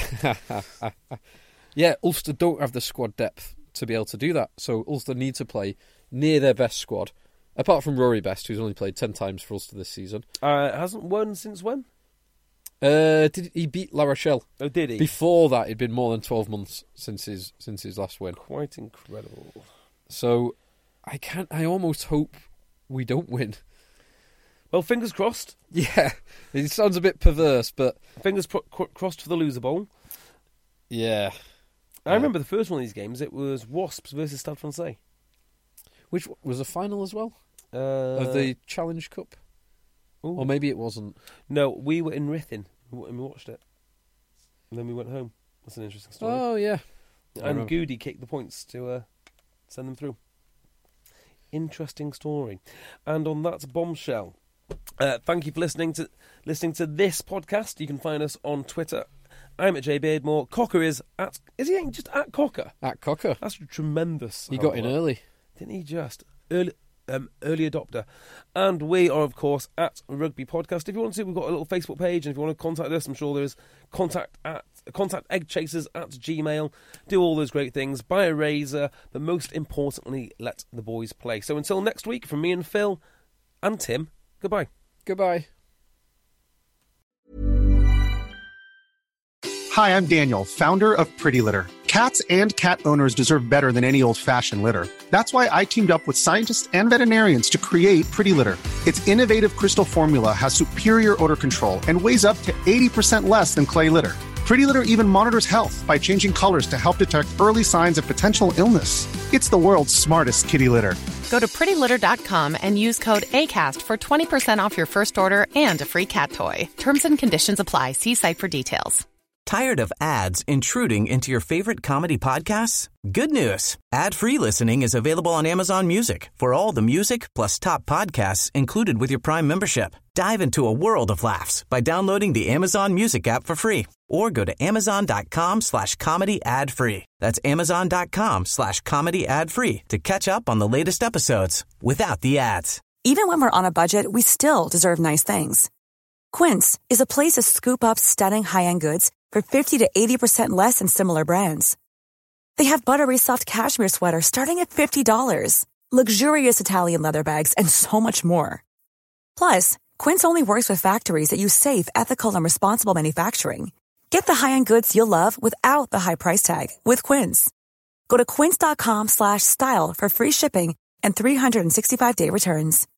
yeah, Ulster don't have the squad depth to be able to do that. So Ulster need to play near their best squad, apart from Rory Best, who's only played ten times for Ulster this season. Uh, hasn't won since when? Uh, did he beat La Rochelle? Oh, did he? Before that, it'd been more than twelve months since his since his last win. Quite incredible. So I can't. I almost hope we don't win. Well, fingers crossed. Yeah, it sounds a bit perverse, but Fingers pro- cro- crossed for the loser bowl. yeah. I remember the first one of these games. It was Wasps versus Stade Francais. Which was a final as well Uh, of the Challenge Cup, ooh. or maybe it wasn't. No, we were in Ruthin and we watched it. And then we went home. That's an interesting story. Oh yeah, I and remember. Goody kicked the points to uh, send them through. Interesting story. And on that bombshell, uh, thank you for listening to listening to this podcast. You can find us on Twitter. I'm at J Beardmore. Cocker is at... Is he just at Cocker? At Cocker. That's tremendous. He got in How- early. Didn't he just? Early, um, early adopter. And we are, of course, at Rugby Podcast. If you want to, we've got a little Facebook page, and if you want to contact us, I'm sure there is contact at contact eggchasers at gmail. Do all those great things. Buy a razor, but most importantly, let the boys play. So until next week, from me and Phil and Tim, goodbye. Goodbye. Hi, I'm Daniel, founder of Pretty Litter. Cats and cat owners deserve better than any old-fashioned litter. That's why I teamed up with scientists and veterinarians to create Pretty Litter. Its innovative crystal formula has superior odor control and weighs up to eighty percent less than clay litter. Pretty Litter even monitors health by changing colors to help detect early signs of potential illness. It's the world's smartest kitty litter. Go to pretty litter dot com and use code ACAST for twenty percent off your first order and a free cat toy. Terms and conditions apply. See site for details. Tired of ads intruding into your favorite comedy podcasts? Good news. Ad-free listening is available on Amazon Music for all the music plus top podcasts included with your Prime membership. Dive into a world of laughs by downloading the Amazon Music app for free or go to amazon.com slash comedy ad free. That's amazon.com slash comedy ad free to catch up on the latest episodes without the ads. Even when we're on a budget, we still deserve nice things. Quince is a place to scoop up stunning high-end goods for fifty to eighty percent less than similar brands. They have buttery soft cashmere sweaters starting at fifty dollars, luxurious Italian leather bags, and so much more. Plus, Quince only works with factories that use safe, ethical, and responsible manufacturing. Get the high-end goods you'll love without the high price tag with Quince. Go to quince.com slash style for free shipping and three sixty-five day returns.